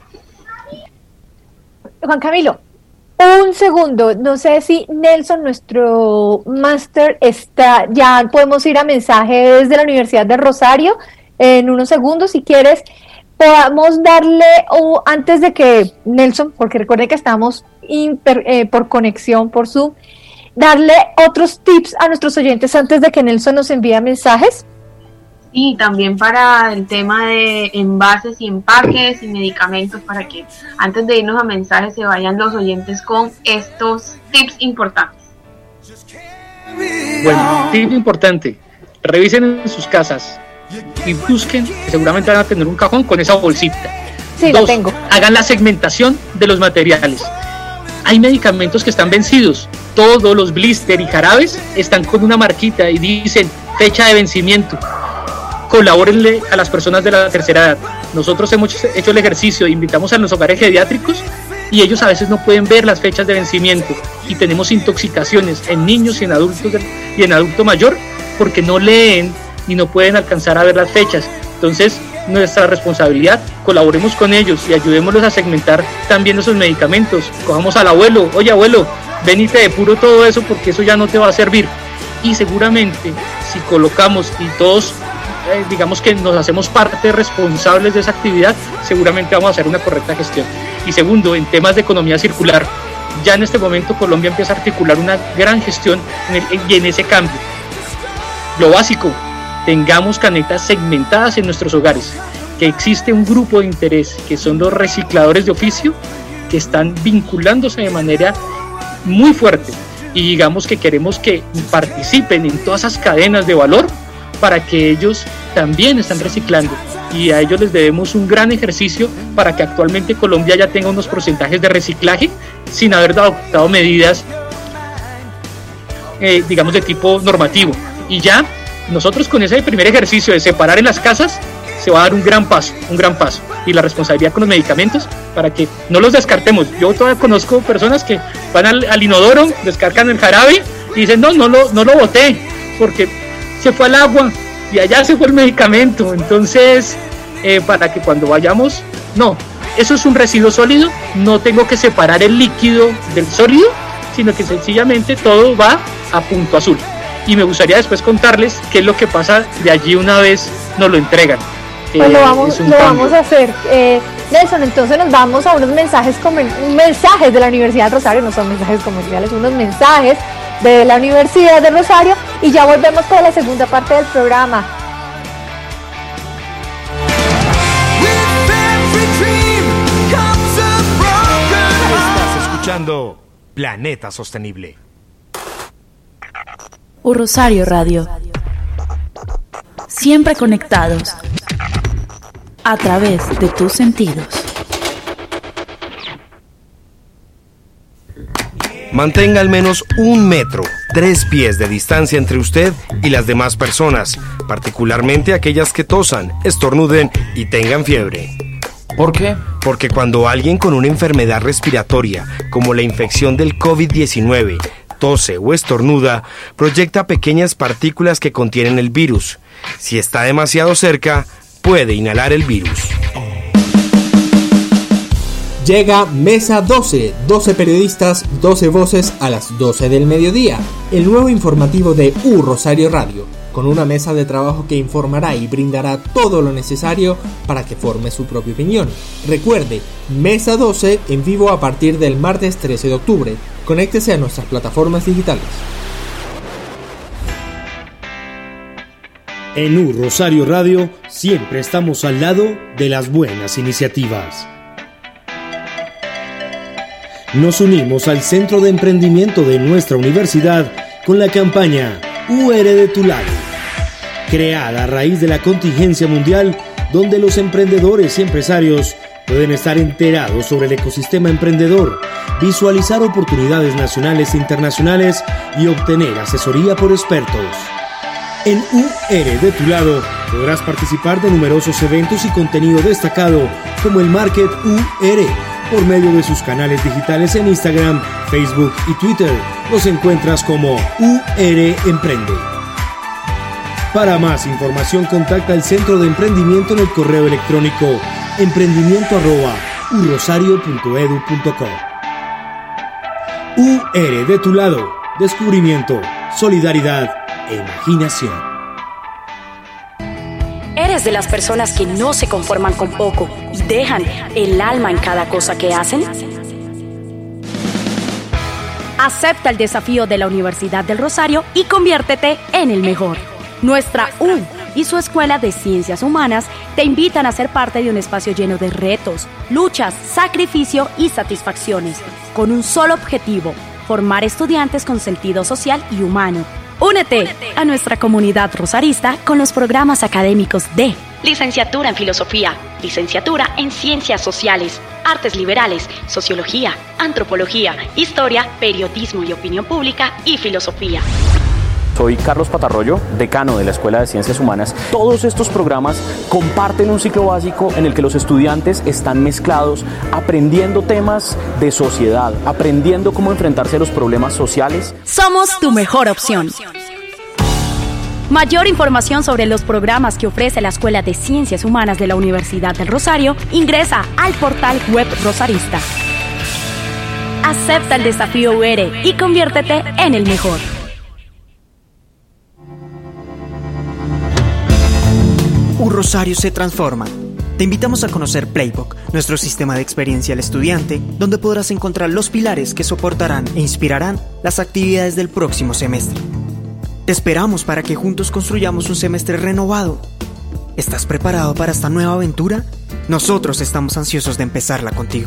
Juan Camilo, un segundo, no sé si Nelson, nuestro máster, está, ya podemos ir a mensajes desde la Universidad de Rosario en unos segundos, si quieres, podamos darle, antes de que Nelson, porque recuerde que estamos por conexión, por Zoom, darle otros tips a nuestros oyentes antes de que Nelson nos envíe mensajes. Y también para el tema de envases y empaques y medicamentos, para que antes de irnos a mensajes se vayan los oyentes con estos tips importantes. Bueno, tip importante, revisen en sus casas y busquen, seguramente van a tener un cajón con esa bolsita. Sí, 2, la tengo. hagan la segmentación de los materiales. Hay medicamentos que están vencidos, todos los blister y jarabes están con una marquita y dicen fecha de vencimiento. Colabórenle a las personas de la tercera edad. Nosotros hemos hecho el ejercicio, invitamos a los hogares geriátricos y ellos a veces no pueden ver las fechas de vencimiento, y tenemos intoxicaciones en niños y en adultos y en adulto mayor porque no leen y no pueden alcanzar a ver las fechas. Entonces, nuestra responsabilidad, colaboremos con ellos y ayudémoslos a segmentar también esos medicamentos. Cojamos al abuelo, oye abuelo, ven y te depuro todo eso porque eso ya no te va a servir. Y seguramente si colocamos y todos digamos que nos hacemos parte responsables de esa actividad, seguramente vamos a hacer una correcta gestión. Y segundo, en temas de economía circular, ya en este momento Colombia empieza a articular una gran gestión en ese cambio. Lo básico, tengamos canetas segmentadas en nuestros hogares, que existe un grupo de interés que son los recicladores de oficio, que están vinculándose de manera muy fuerte, y digamos que queremos que participen en todas esas cadenas de valor para que ellos también están reciclando, y a ellos les debemos un gran ejercicio para que actualmente Colombia ya tenga unos porcentajes de reciclaje sin haber adoptado medidas digamos de tipo normativo. Y ya nosotros con ese primer ejercicio de separar en las casas se va a dar un gran paso, y la responsabilidad con los medicamentos para que no los descartemos. Yo todavía conozco personas que van al inodoro, descargan el jarabe y dicen no lo boté porque se fue al agua y allá se fue el medicamento. Entonces para que cuando vayamos, no, eso es un residuo sólido, no tengo que separar el líquido del sólido, sino que sencillamente todo va a punto azul. Y me gustaría después contarles qué es lo que pasa de allí una vez nos lo entregan. Pues lo vamos a hacer. Nelson, entonces nos vamos a unos mensajes de la Universidad de Rosario, no son mensajes comerciales, unos mensajes de la Universidad de Rosario, y ya volvemos para la segunda parte del programa. Estás escuchando Planeta Sostenible. Rosario Radio. Siempre conectados a través de tus sentidos. Mantenga al menos 1 metro, 3 pies de distancia entre usted y las demás personas, particularmente aquellas que tosan, estornuden y tengan fiebre. ¿Por qué? Porque cuando alguien con una enfermedad respiratoria, como la infección del COVID-19, tose o estornuda, proyecta pequeñas partículas que contienen el virus. Si está demasiado cerca, puede inhalar el virus. Llega Mesa 12, 12 periodistas, 12 voces a las 12 del mediodía, el nuevo informativo de Rosario Radio, con una mesa de trabajo que informará y brindará todo lo necesario para que forme su propia opinión. Recuerde, Mesa 12 en vivo a partir del martes 13 de octubre. Conéctese a nuestras plataformas digitales. En Rosario Radio siempre estamos al lado de las buenas iniciativas. Nos unimos al Centro de Emprendimiento de nuestra universidad con la campaña UR de tu lado, creada a raíz de la contingencia mundial donde los emprendedores y empresarios pueden estar enterados sobre el ecosistema emprendedor, visualizar oportunidades nacionales e internacionales y obtener asesoría por expertos. En UR de tu lado podrás participar de numerosos eventos y contenido destacado como el Market UR por medio de sus canales digitales en Instagram, Facebook y Twitter. Los encuentras como UR Emprende. Para más información contacta el Centro de Emprendimiento en el correo electrónico emprendimiento@urrosario.edu.co. UR de tu lado, descubrimiento, solidaridad e imaginación. ¿Eres de las personas que no se conforman con poco y dejan el alma en cada cosa que hacen? Acepta el desafío de la Universidad del Rosario y conviértete en el mejor. Nuestra U y su Escuela de Ciencias Humanas te invitan a ser parte de un espacio lleno de retos, luchas, sacrificio y satisfacciones, con un solo objetivo: formar estudiantes con sentido social y humano. Únete a nuestra comunidad rosarista con los programas académicos de Licenciatura en Filosofía, Licenciatura en Ciencias Sociales, Artes Liberales, Sociología, Antropología, Historia, Periodismo y Opinión Pública y Filosofía. Soy Carlos Patarroyo, decano de la Escuela de Ciencias Humanas. Todos estos programas comparten un ciclo básico en el que los estudiantes están mezclados, aprendiendo temas de sociedad, aprendiendo cómo enfrentarse a los problemas sociales. Somos tu mejor opción. Mayor información sobre los programas que ofrece la Escuela de Ciencias Humanas de la Universidad del Rosario, ingresa al portal web rosarista. Acepta el desafío UR y conviértete en el mejor. Rosario se transforma. Te invitamos a conocer Playbook, nuestro sistema de experiencia al estudiante, donde podrás encontrar los pilares que soportarán e inspirarán las actividades del próximo semestre. Te esperamos para que juntos construyamos un semestre renovado. ¿Estás preparado para esta nueva aventura? Nosotros estamos ansiosos de empezarla contigo.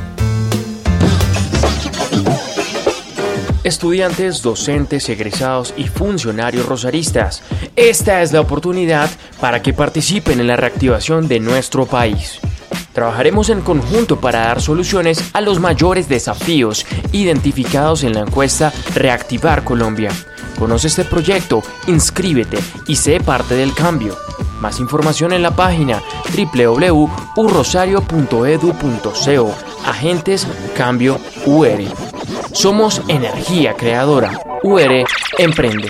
Estudiantes, docentes, egresados y funcionarios rosaristas, esta es la oportunidad para que participen en la reactivación de nuestro país. Trabajaremos en conjunto para dar soluciones a los mayores desafíos identificados en la encuesta Reactivar Colombia. Conoce este proyecto, inscríbete y sé parte del cambio. Más información en la página www.urrosario.edu.co. Agentes Cambio UR. Somos energía creadora. UR Emprende.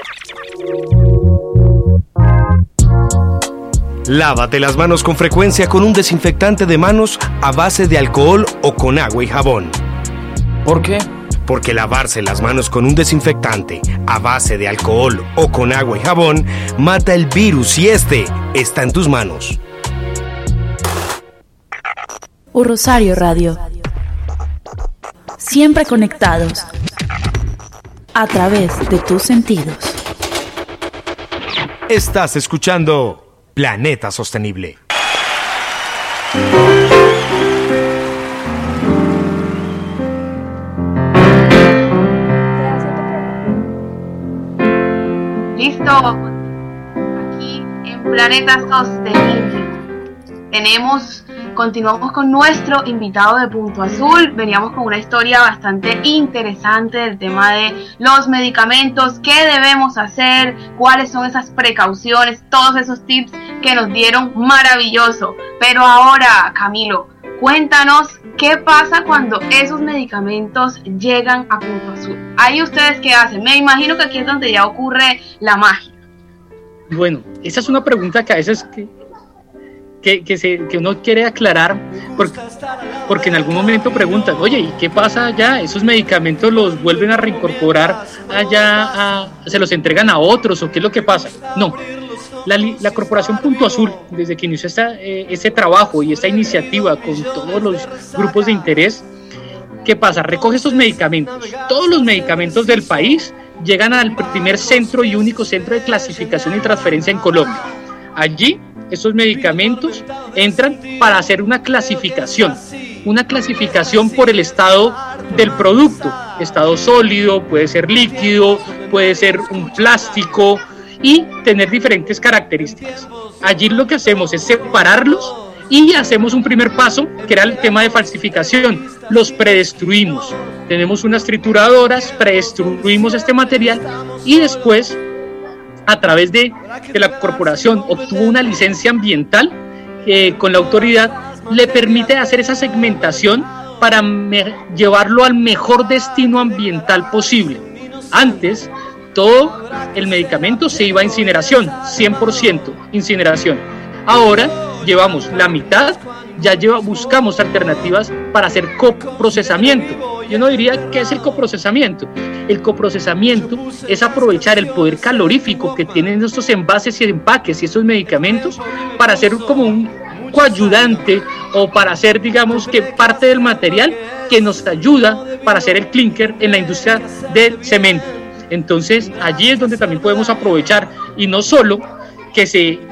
Lávate las manos con frecuencia con un desinfectante de manos a base de alcohol o con agua y jabón. ¿Por qué? Porque lavarse las manos con un desinfectante a base de alcohol o con agua y jabón mata el virus y este está en tus manos. Rosario Radio. Siempre conectados a través de tus sentidos. Estás escuchando Planeta Sostenible. Listo, aquí en Planeta Sostenible. Continuamos con nuestro invitado de Punto Azul. Veníamos con una historia bastante interesante del tema de los medicamentos, qué debemos hacer, cuáles son esas precauciones, todos esos tips que nos dieron, maravilloso. Pero ahora, Camilo, cuéntanos qué pasa cuando esos medicamentos llegan a Punto Azul. Ahí ustedes qué hacen. Me imagino que aquí es donde ya ocurre la magia. Bueno, esa es una pregunta que a veces que uno quiere aclarar, porque en algún momento preguntan, oye, ¿y qué pasa allá? ¿Esos medicamentos los vuelven a reincorporar allá, se los entregan a otros o qué es lo que pasa? No, la Corporación Punto Azul, desde que inició este trabajo y esta iniciativa con todos los grupos de interés, ¿qué pasa? Recoge estos medicamentos, todos los medicamentos del país llegan al primer centro y único centro de clasificación y transferencia en Colombia. Allí estos medicamentos entran para hacer una clasificación por el estado del producto, estado sólido, puede ser líquido, puede ser un plástico, y tener diferentes características. Allí lo que hacemos es separarlos y hacemos un primer paso, que era el tema de falsificación. Los predestruimos. Tenemos unas trituradoras, predestruimos este material y después, a través de la corporación, obtuvo una licencia ambiental con la autoridad, le permite hacer esa segmentación para llevarlo al mejor destino ambiental posible. Antes, todo el medicamento se iba a incineración, 100% incineración. Ahora llevamos la mitad, buscamos alternativas para hacer coprocesamiento. Yo no diría que es el coprocesamiento. El coprocesamiento es aprovechar el poder calorífico que tienen estos envases y empaques y estos medicamentos para hacer como un coayudante o para hacer, digamos, que parte del material que nos ayuda para hacer el clinker en la industria del cemento. Entonces allí es donde también podemos aprovechar, y no solo que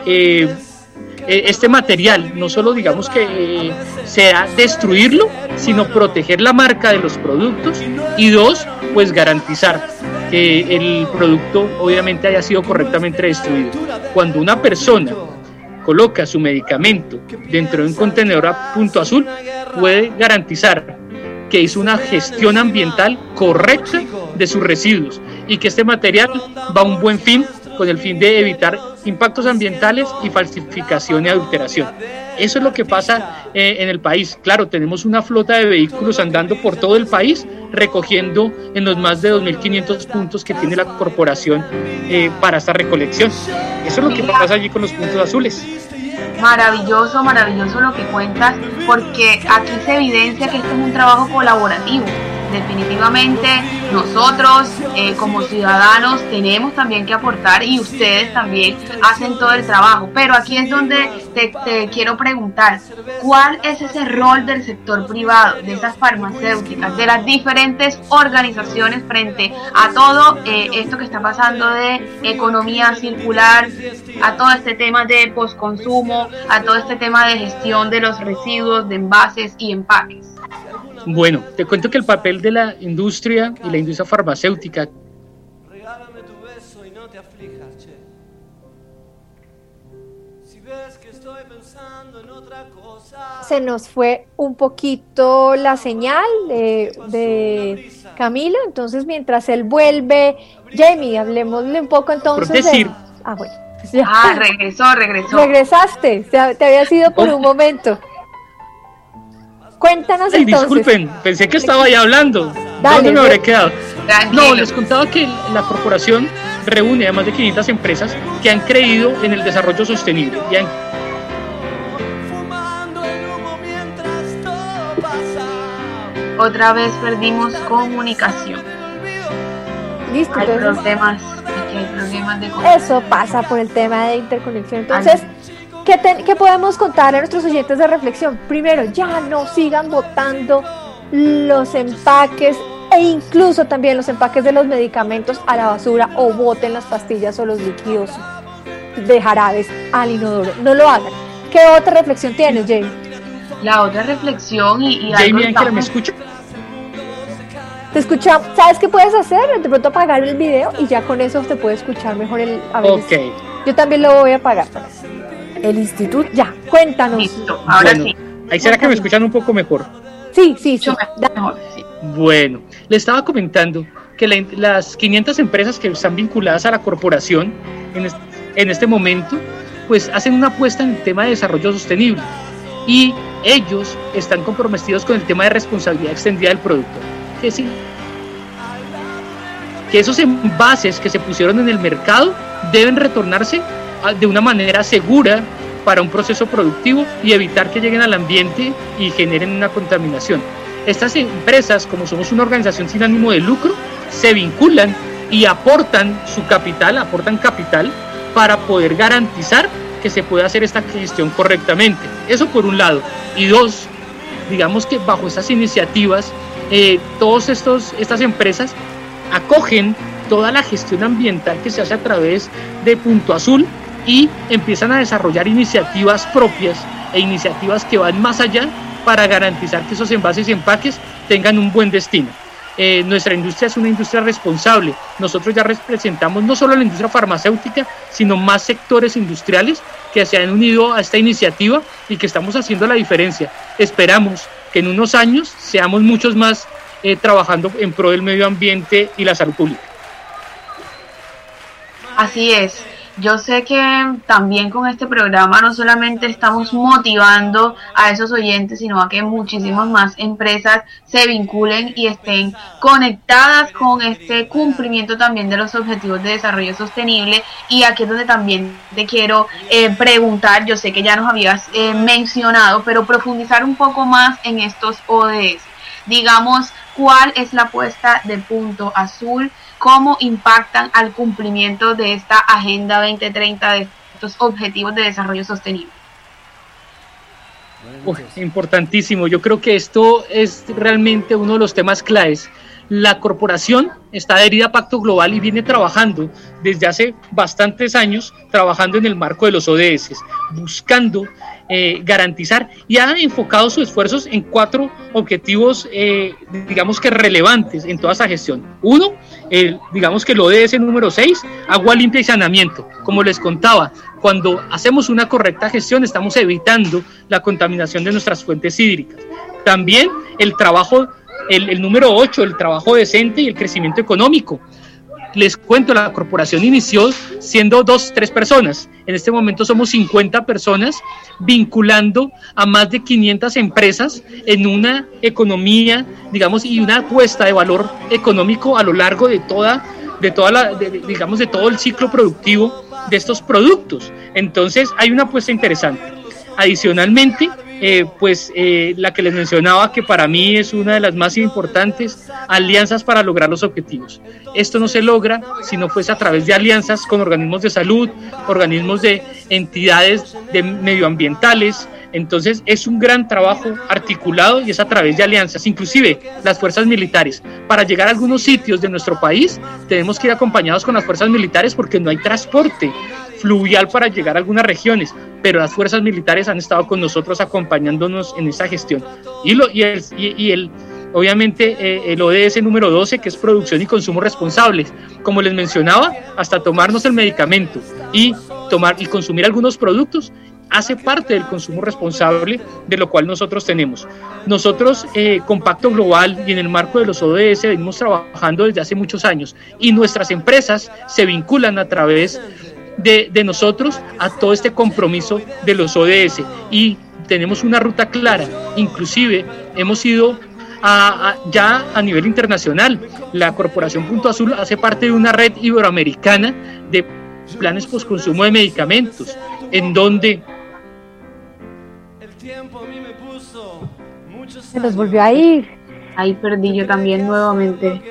este material, no solo digamos que sea destruirlo, sino proteger la marca de los productos, y dos, pues garantizar que el producto obviamente haya sido correctamente destruido. Cuando una persona coloca su medicamento dentro de un contenedor a punto azul, puede garantizar que hizo una gestión ambiental correcta de sus residuos y que este material va a un buen fin, con el fin de evitar impactos ambientales y falsificación y adulteración. Eso es lo que pasa en el país. Claro, tenemos una flota de vehículos andando por todo el país, recogiendo en los más de 2.500 puntos que tiene la corporación para esta recolección. Eso es lo que pasa allí con los puntos azules. Maravilloso, maravilloso lo que cuentas, porque aquí se evidencia que esto es un trabajo colaborativo. Definitivamente nosotros como ciudadanos tenemos también que aportar, y ustedes también hacen todo el trabajo, pero aquí es donde te quiero preguntar, ¿cuál es ese rol del sector privado, de esas farmacéuticas, de las diferentes organizaciones frente a todo esto que está pasando de economía circular, a todo este tema de postconsumo, a todo este tema de gestión de los residuos, de envases y empaques? Bueno, te cuento que el papel de la industria y la industria farmacéutica se nos fue un poquito la señal de Camilo, entonces mientras él vuelve, Jamie, hablemosle un poco entonces bueno. Regresó. Regresaste, te habías ido por un momento. Cuéntanos entonces. Disculpen, pensé que estaba ya hablando. Dale, ¿dónde me habré quedado? Tranquilo. No, les contaba que la corporación reúne a más de 500 empresas que han creído en el desarrollo sostenible y han Otra vez perdimos comunicación. Listo, hay problemas de conexión. Eso pasa por el tema de interconexión. Entonces, ¿qué podemos contar a nuestros oyentes de reflexión? Primero, ya no sigan botando los empaques e incluso también los empaques de los medicamentos a la basura, o boten las pastillas o los líquidos de jarabes al inodoro. No lo hagan. ¿Qué otra reflexión tienes, Jamie? La otra reflexión y Jamie, Ángela, ¿me escucha? Te escuchamos. ¿Sabes qué puedes hacer? De pronto apagar el video y ya con eso te puede escuchar mejor a veces. Ok. Yo también lo voy a apagar. El instituto. Ya, cuéntanos. Listo, ahora sí. Ahí será que me escuchan un poco mejor. Sí. Mejor, sí. Bueno, le estaba comentando que las 500 empresas que están vinculadas a la corporación en este momento, pues hacen una apuesta en el tema de desarrollo sostenible, y ellos están comprometidos con el tema de responsabilidad extendida del productor. Que sí, que esos envases que se pusieron en el mercado deben retornarse de una manera segura para un proceso productivo y evitar que lleguen al ambiente y generen una contaminación. Estas empresas, como somos una organización sin ánimo de lucro, se vinculan y aportan capital para poder garantizar que se pueda hacer esta gestión correctamente. Eso por un lado. Y dos, digamos que bajo estas iniciativas, todas estas empresas acogen toda la gestión ambiental que se hace a través de Punto Azul y empiezan a desarrollar iniciativas propias e iniciativas que van más allá para garantizar que esos envases y empaques tengan un buen destino. nuestra industria es una industria responsable. Nosotros ya representamos no solo la industria farmacéutica, sino más sectores industriales que se han unido a esta iniciativa y que estamos haciendo la diferencia. Esperamos que en unos años seamos muchos más trabajando en pro del medio ambiente y la salud pública. Así es. Yo sé que también con este programa no solamente estamos motivando a esos oyentes, sino a que muchísimas más empresas se vinculen y estén conectadas con este cumplimiento también de los objetivos de desarrollo sostenible. Y aquí es donde también te quiero preguntar, yo sé que ya nos habías mencionado, pero profundizar un poco más en estos ODS. Digamos, ¿cuál es la puesta de punto azul? ¿Cómo impactan al cumplimiento de esta Agenda 2030 de estos Objetivos de Desarrollo Sostenible? Importantísimo. Yo creo que esto es realmente uno de los temas claves. La corporación está adherida a Pacto Global y viene trabajando desde hace bastantes años, trabajando en el marco de los ODS, buscando garantizar, y ha enfocado sus esfuerzos en 4 objetivos, digamos que relevantes en toda esa gestión. Uno, digamos que el ODS número 6, agua limpia y saneamiento. Como les contaba, cuando hacemos una correcta gestión estamos evitando la contaminación de nuestras fuentes hídricas. También el trabajo, el número 8, el trabajo decente y el crecimiento económico. Les cuento, la corporación inició siendo 2-3 personas. En este momento somos 50 personas vinculando a más de 500 empresas en una economía, digamos, y una apuesta de valor económico a lo largo de todo el ciclo productivo de estos productos. Entonces hay una apuesta interesante. Adicionalmente, la que les mencionaba, que para mí es una de las más importantes, alianzas para lograr los objetivos. Esto no se logra si no fuese a través de alianzas con organismos de salud, organismos de entidades de medioambientales. Entonces es un gran trabajo articulado y es a través de alianzas, inclusive las fuerzas militares. Para llegar a algunos sitios de nuestro país tenemos que ir acompañados con las fuerzas militares porque no hay transporte fluvial para llegar a algunas regiones, pero las fuerzas militares han estado con nosotros acompañándonos en esa gestión. Obviamente el ODS número 12, que es producción y consumo responsables, como les mencionaba, hasta tomarnos el medicamento y consumir algunos productos hace parte del consumo responsable, de lo cual nosotros tenemos. Nosotros con Pacto Global y en el marco de los ODS venimos trabajando desde hace muchos años y nuestras empresas se vinculan a través de nosotros a todo este compromiso de los ODS y tenemos una ruta clara. Inclusive hemos ido ya a nivel internacional. La Corporación Punto Azul hace parte de una red iberoamericana de planes postconsumo de medicamentos, en donde se nos volvió a ir. Ahí perdí yo también nuevamente.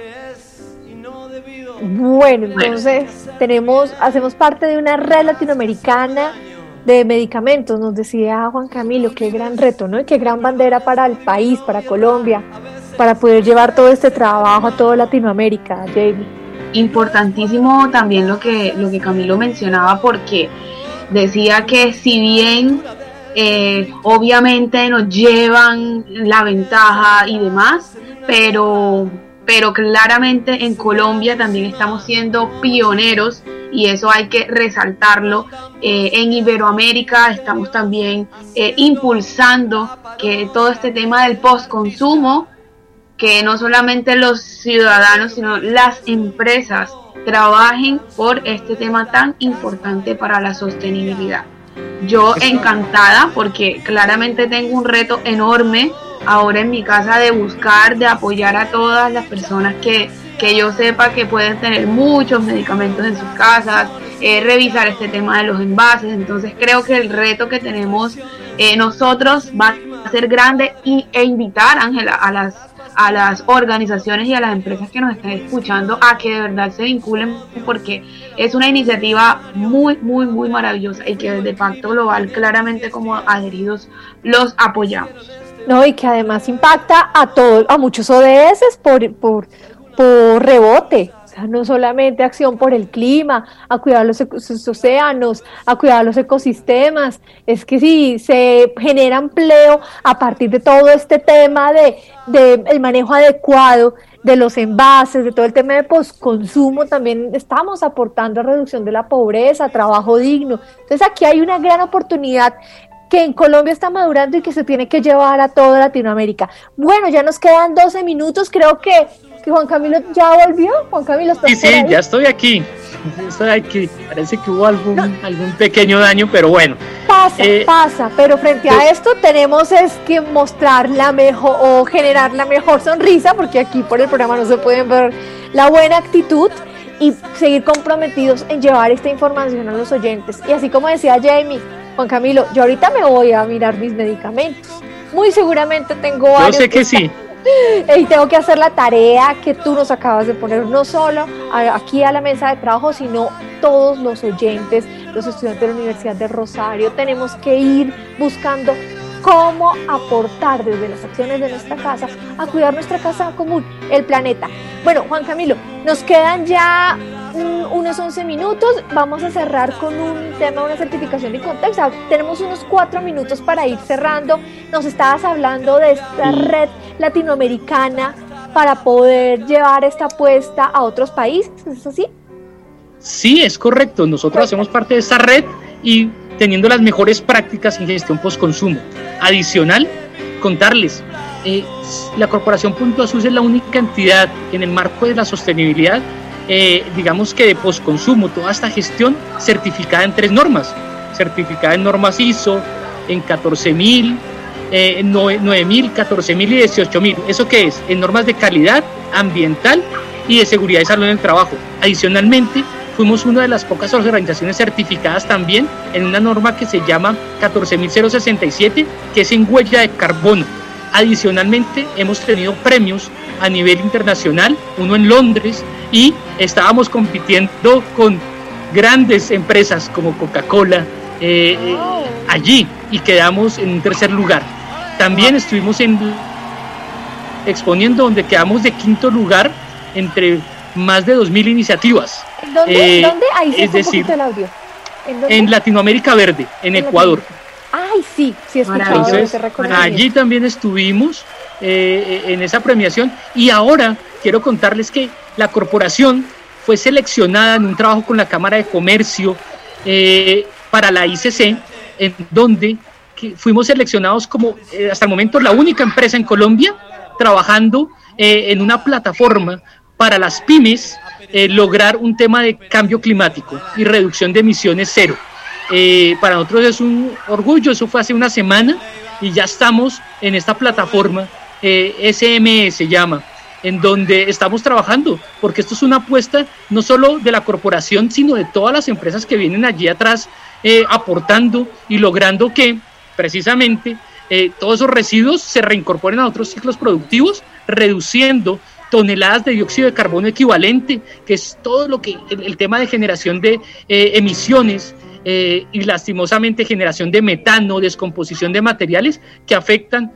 Bueno, entonces hacemos parte de una red latinoamericana de medicamentos, nos decía Juan Camilo. Qué gran reto, ¿no? Y qué gran bandera para el país, para Colombia, para poder llevar todo este trabajo a toda Latinoamérica, Jamie. Importantísimo también lo que Camilo mencionaba, porque decía que si bien obviamente nos llevan la ventaja y demás, pero claramente en Colombia también estamos siendo pioneros y eso hay que resaltarlo. En Iberoamérica estamos también impulsando que todo este tema del postconsumo, que no solamente los ciudadanos sino las empresas trabajen por este tema tan importante para la sostenibilidad. Yo encantada, porque claramente tengo un reto enorme ahora en mi casa de buscar, de apoyar a todas las personas que yo sepa que pueden tener muchos medicamentos en sus casas, revisar este tema de los envases. Entonces creo que el reto que tenemos nosotros va a ser grande e invitar, Ángela, a las organizaciones y a las empresas que nos están escuchando a que de verdad se vinculen, porque es una iniciativa muy, muy, muy maravillosa y que desde Pacto Global claramente como adheridos los apoyamos. No, y que además impacta a muchos ODS por rebote. O sea, no solamente acción por el clima, a cuidar los océanos, a cuidar los ecosistemas. Es que si se genera empleo a partir de todo este tema de el manejo adecuado de los envases, de todo el tema de postconsumo, también estamos aportando a reducción de la pobreza, trabajo digno. Entonces aquí hay una gran oportunidad que en Colombia está madurando y que se tiene que llevar a toda Latinoamérica. Bueno, ya nos quedan 12 minutos, creo que Juan Camilo ya volvió. Juan Camilo, ¿estás Sí, ya estoy aquí. Parece que hubo algún pequeño daño, pero bueno. Pasa, pero frente a esto tenemos es que mostrar la mejor o generar la mejor sonrisa, porque aquí por el programa no se pueden ver la buena actitud y seguir comprometidos en llevar esta información a los oyentes. Y así como decía Jamie, Juan Camilo, yo ahorita me voy a mirar mis medicamentos. Muy seguramente tengo varios. Yo sé que sí. Y tengo que hacer la tarea que tú nos acabas de poner, no solo aquí a la mesa de trabajo, sino todos los oyentes, los estudiantes de la Universidad de Rosario. Tenemos que ir buscando cómo aportar desde las acciones de nuestra casa a cuidar nuestra casa común, el planeta. Bueno, Juan Camilo, nos quedan ya unos 11 minutos, vamos a cerrar con un tema, una certificación de contexto. Tenemos unos 4 minutos para ir cerrando. Nos estabas hablando de esta red latinoamericana para poder llevar esta apuesta a otros países, ¿es así? Sí, es correcto, nosotros hacemos parte de esta red y teniendo las mejores prácticas en gestión postconsumo. Adicional, contarles, la Corporación Punto Azul es la única entidad en el marco de la sostenibilidad, digamos que de postconsumo, toda esta gestión certificada en 3 normas, certificada en normas ISO, en 14.000, 9.000, 14.000 y 18.000. ¿Eso qué es? En normas de calidad ambiental y de seguridad y salud en el trabajo. Adicionalmente, fuimos una de las pocas organizaciones certificadas también en una norma que se llama 14.067, que es en huella de carbono. Adicionalmente, hemos tenido premios a nivel internacional, uno en Londres, y estábamos compitiendo con grandes empresas como Coca-Cola allí, y quedamos en un 3er lugar. También estuvimos exponiendo donde quedamos de 5.º lugar entre más de 2.000 iniciativas. ¿Dónde? Ahí se es decir, el audio. ¿En Latinoamérica Verde, en Ecuador. Ay, sí, he escuchado. Entonces, allí también estuvimos en esa premiación, y ahora quiero contarles que la corporación fue seleccionada en un trabajo con la Cámara de Comercio para la ICC, en donde fuimos seleccionados como hasta el momento la única empresa en Colombia trabajando en una plataforma para las pymes, lograr un tema de cambio climático y reducción de emisiones cero. Para nosotros es un orgullo, eso fue hace una semana y ya estamos en esta plataforma, SME se llama, en donde estamos trabajando, porque esto es una apuesta no solo de la corporación, sino de todas las empresas que vienen allí atrás aportando y logrando que precisamente todos esos residuos se reincorporen a otros ciclos productivos, reduciendo toneladas de dióxido de carbono equivalente, que es todo lo que el tema de generación de emisiones y lastimosamente generación de metano, descomposición de materiales que afectan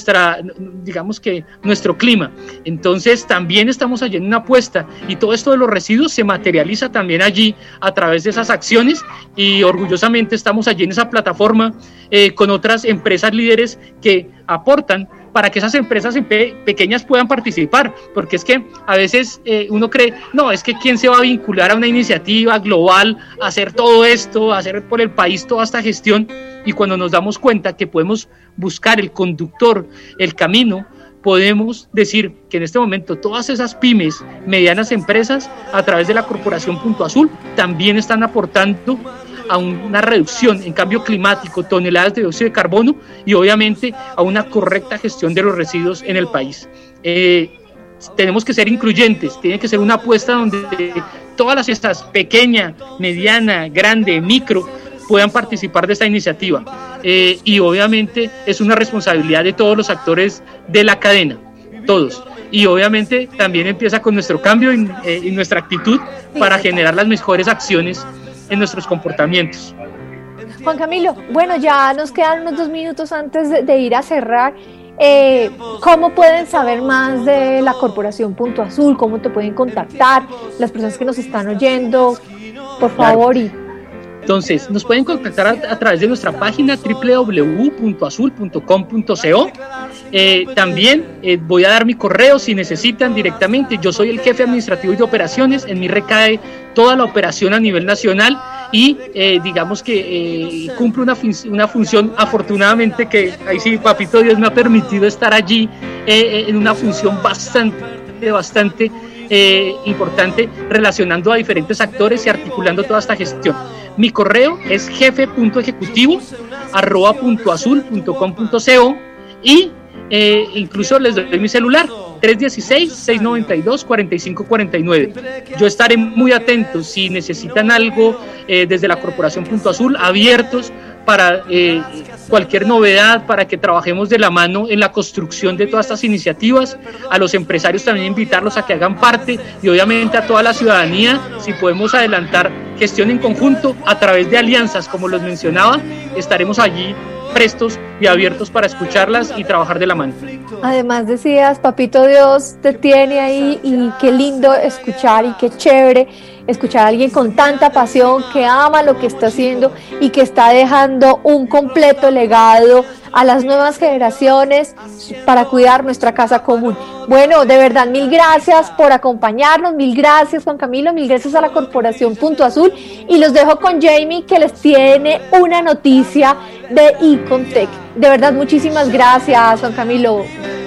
nuestro clima. Entonces también estamos allí en una apuesta, y todo esto de los residuos se materializa también allí a través de esas acciones, y orgullosamente estamos allí en esa plataforma con otras empresas líderes que aportan para que esas empresas pequeñas puedan participar, porque es que a veces uno cree, no, es que quién se va a vincular a una iniciativa global, a hacer todo esto, a hacer por el país toda esta gestión, y cuando nos damos cuenta que podemos buscar el conductor, el camino, podemos decir que en este momento todas esas pymes, medianas empresas, a través de la Corporación Punto Azul, también están aportando a una reducción en cambio climático, toneladas de dióxido de carbono, y obviamente a una correcta gestión de los residuos en el país. Tenemos que ser incluyentes, tiene que ser una apuesta donde todas estas pequeña, mediana, grande, micro, puedan participar de esta iniciativa. Y obviamente es una responsabilidad de todos los actores de la cadena, todos. Y obviamente también empieza con nuestro cambio y nuestra actitud para generar las mejores acciones en nuestros comportamientos. Juan Camilo, bueno, ya nos quedan unos 2 minutos antes de ir a cerrar. ¿Cómo pueden saber más de la Corporación Punto Azul? ¿Cómo te pueden contactar las personas que nos están oyendo? Por favor. Claro. Entonces, nos pueden contactar a través de nuestra página www.azul.com.co. También voy a dar mi correo si necesitan directamente. Yo soy el jefe administrativo y de operaciones, en mí recae toda la operación a nivel nacional y digamos que cumple una función, afortunadamente, que ahí sí, papito Dios me ha permitido estar allí en una función bastante importante, relacionando a diferentes actores y articulando toda esta gestión. Mi correo es jefe.ejecutivo@puntoazul.com.co y incluso les doy mi celular 316-692-4549. Yo estaré muy atento si necesitan algo desde la Corporación Punto Azul, abiertos para cualquier novedad, para que trabajemos de la mano en la construcción de todas estas iniciativas. A los empresarios también invitarlos a que hagan parte y obviamente a toda la ciudadanía, si podemos adelantar gestión en conjunto a través de alianzas, como los mencionaba, estaremos allí prestos y abiertos para escucharlas y trabajar de la mano. Además decías, papito Dios te tiene ahí, y qué lindo escuchar y qué chévere escuchar a alguien con tanta pasión, que ama lo que está haciendo y que está dejando un completo legado a las nuevas generaciones para cuidar nuestra casa común. Bueno, de verdad, mil gracias por acompañarnos, mil gracias Juan Camilo, mil gracias a la Corporación Punto Azul, y los dejo con Jamie, que les tiene una noticia de Icontec. De verdad, muchísimas gracias, Juan Camilo.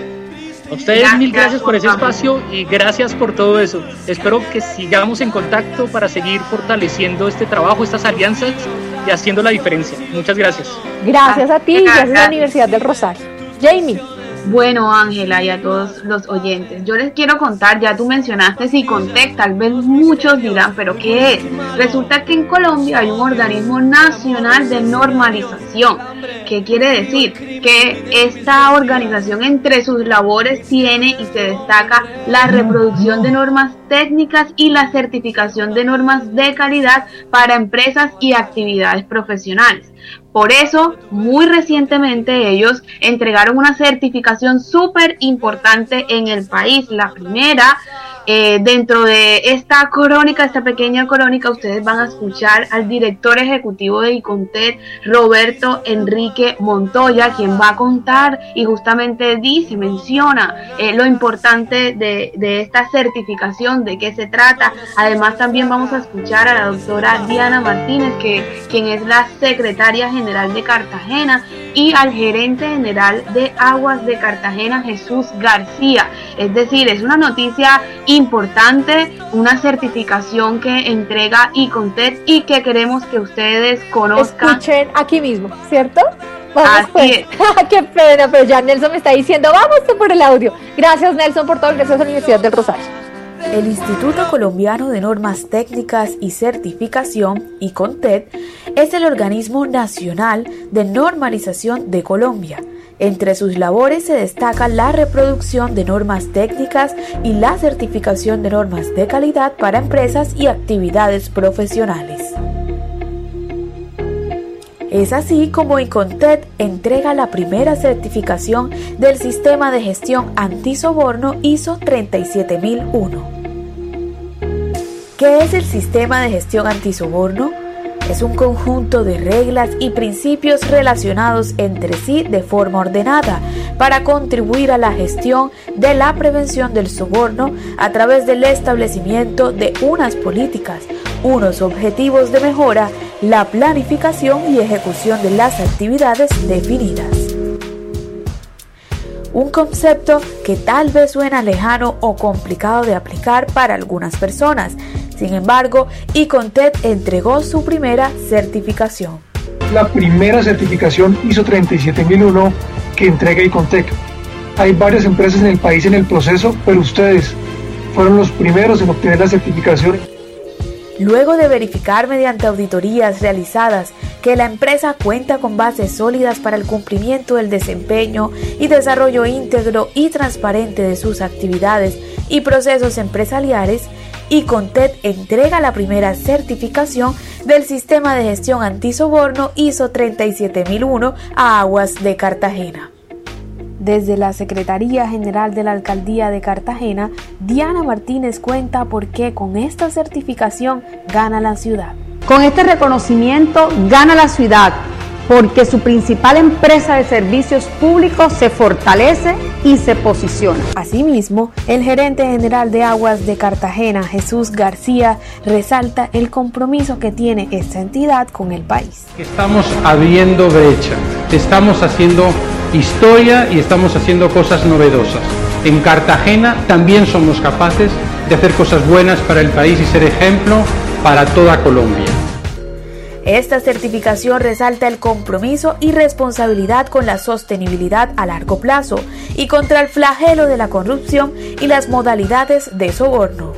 A ustedes mil gracias por ese espacio y gracias por todo eso. Espero que sigamos en contacto para seguir fortaleciendo este trabajo, estas alianzas y haciendo la diferencia. Muchas gracias. Gracias a ti y gracias a la Universidad del Rosario. Jamie. Bueno, Ángela, y a todos los oyentes, yo les quiero contar, ya tú mencionaste Icontec, tal vez muchos dirán, ¿pero qué es? Resulta que en Colombia hay un organismo nacional de normalización. ¿Qué quiere decir? Que esta organización entre sus labores tiene y se destaca la reproducción de normas técnicas y la certificación de normas de calidad para empresas y actividades profesionales. Por eso, muy recientemente ellos entregaron una certificación súper importante en el país. La primera, dentro de esta pequeña crónica, ustedes van a escuchar al director ejecutivo de Icontec, Roberto Enrique Montoya, quien va a contar y justamente menciona lo importante de esta certificación, de qué se trata. Además, también vamos a escuchar a la doctora Diana Martínez, quien es la secretaria general de Cartagena, y al gerente general de Aguas de Cartagena, Jesús García. Es decir, es una noticia importante, una certificación que entrega Icontec y que queremos que ustedes conozcan. Escuchen aquí mismo, ¿cierto? Vamos Así pues. es. Qué pena, pero ya Nelson me está diciendo, vamos por el audio. Gracias, Nelson, por todo. Gracias a la Universidad del Rosario. El Instituto Colombiano de Normas Técnicas y Certificación, Icontec, es el organismo nacional de normalización de Colombia. Entre sus labores se destaca la reproducción de normas técnicas y la certificación de normas de calidad para empresas y actividades profesionales. Es así como Icontec entrega la primera certificación del Sistema de Gestión Antisoborno ISO 37001. ¿Qué es el Sistema de Gestión Antisoborno? Es un conjunto de reglas y principios relacionados entre sí de forma ordenada para contribuir a la gestión de la prevención del soborno a través del establecimiento de unas políticas, unos objetivos de mejora, la planificación y ejecución de las actividades definidas. Un concepto que tal vez suena lejano o complicado de aplicar para algunas personas. Sin embargo, Icontec entregó su primera certificación. La primera certificación ISO 37001 que entrega Icontec. Hay varias empresas en el país en el proceso, pero ustedes fueron los primeros en obtener la certificación. Luego de verificar mediante auditorías realizadas que la empresa cuenta con bases sólidas para el cumplimiento del desempeño y desarrollo íntegro y transparente de sus actividades y procesos empresariales, Icontec entrega la primera certificación del Sistema de Gestión Antisoborno ISO 37001 a Aguas de Cartagena. Desde la Secretaría General de la Alcaldía de Cartagena, Diana Martínez cuenta por qué con esta certificación gana la ciudad. Con este reconocimiento gana la ciudad porque su principal empresa de servicios públicos se fortalece y se posiciona. Asimismo, el gerente general de Aguas de Cartagena, Jesús García, resalta el compromiso que tiene esta entidad con el país. Estamos abriendo brecha, estamos haciendo historia y estamos haciendo cosas novedosas. En Cartagena también somos capaces de hacer cosas buenas para el país y ser ejemplo para toda Colombia. Esta certificación resalta el compromiso y responsabilidad con la sostenibilidad a largo plazo y contra el flagelo de la corrupción y las modalidades de soborno.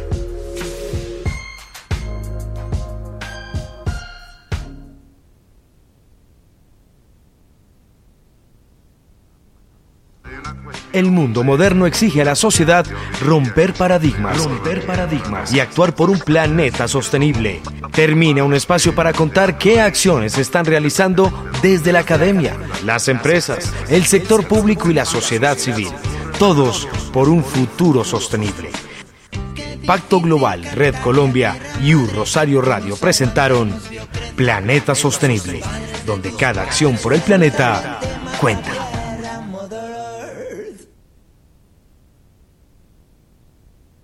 El mundo moderno exige a la sociedad romper paradigmas y actuar por un planeta sostenible. Termina un espacio para contar qué acciones se están realizando desde la academia, las empresas, el sector público y la sociedad civil. Todos por un futuro sostenible. Pacto Global, Red Colombia y Rosario Radio presentaron Planeta Sostenible, donde cada acción por el planeta cuenta.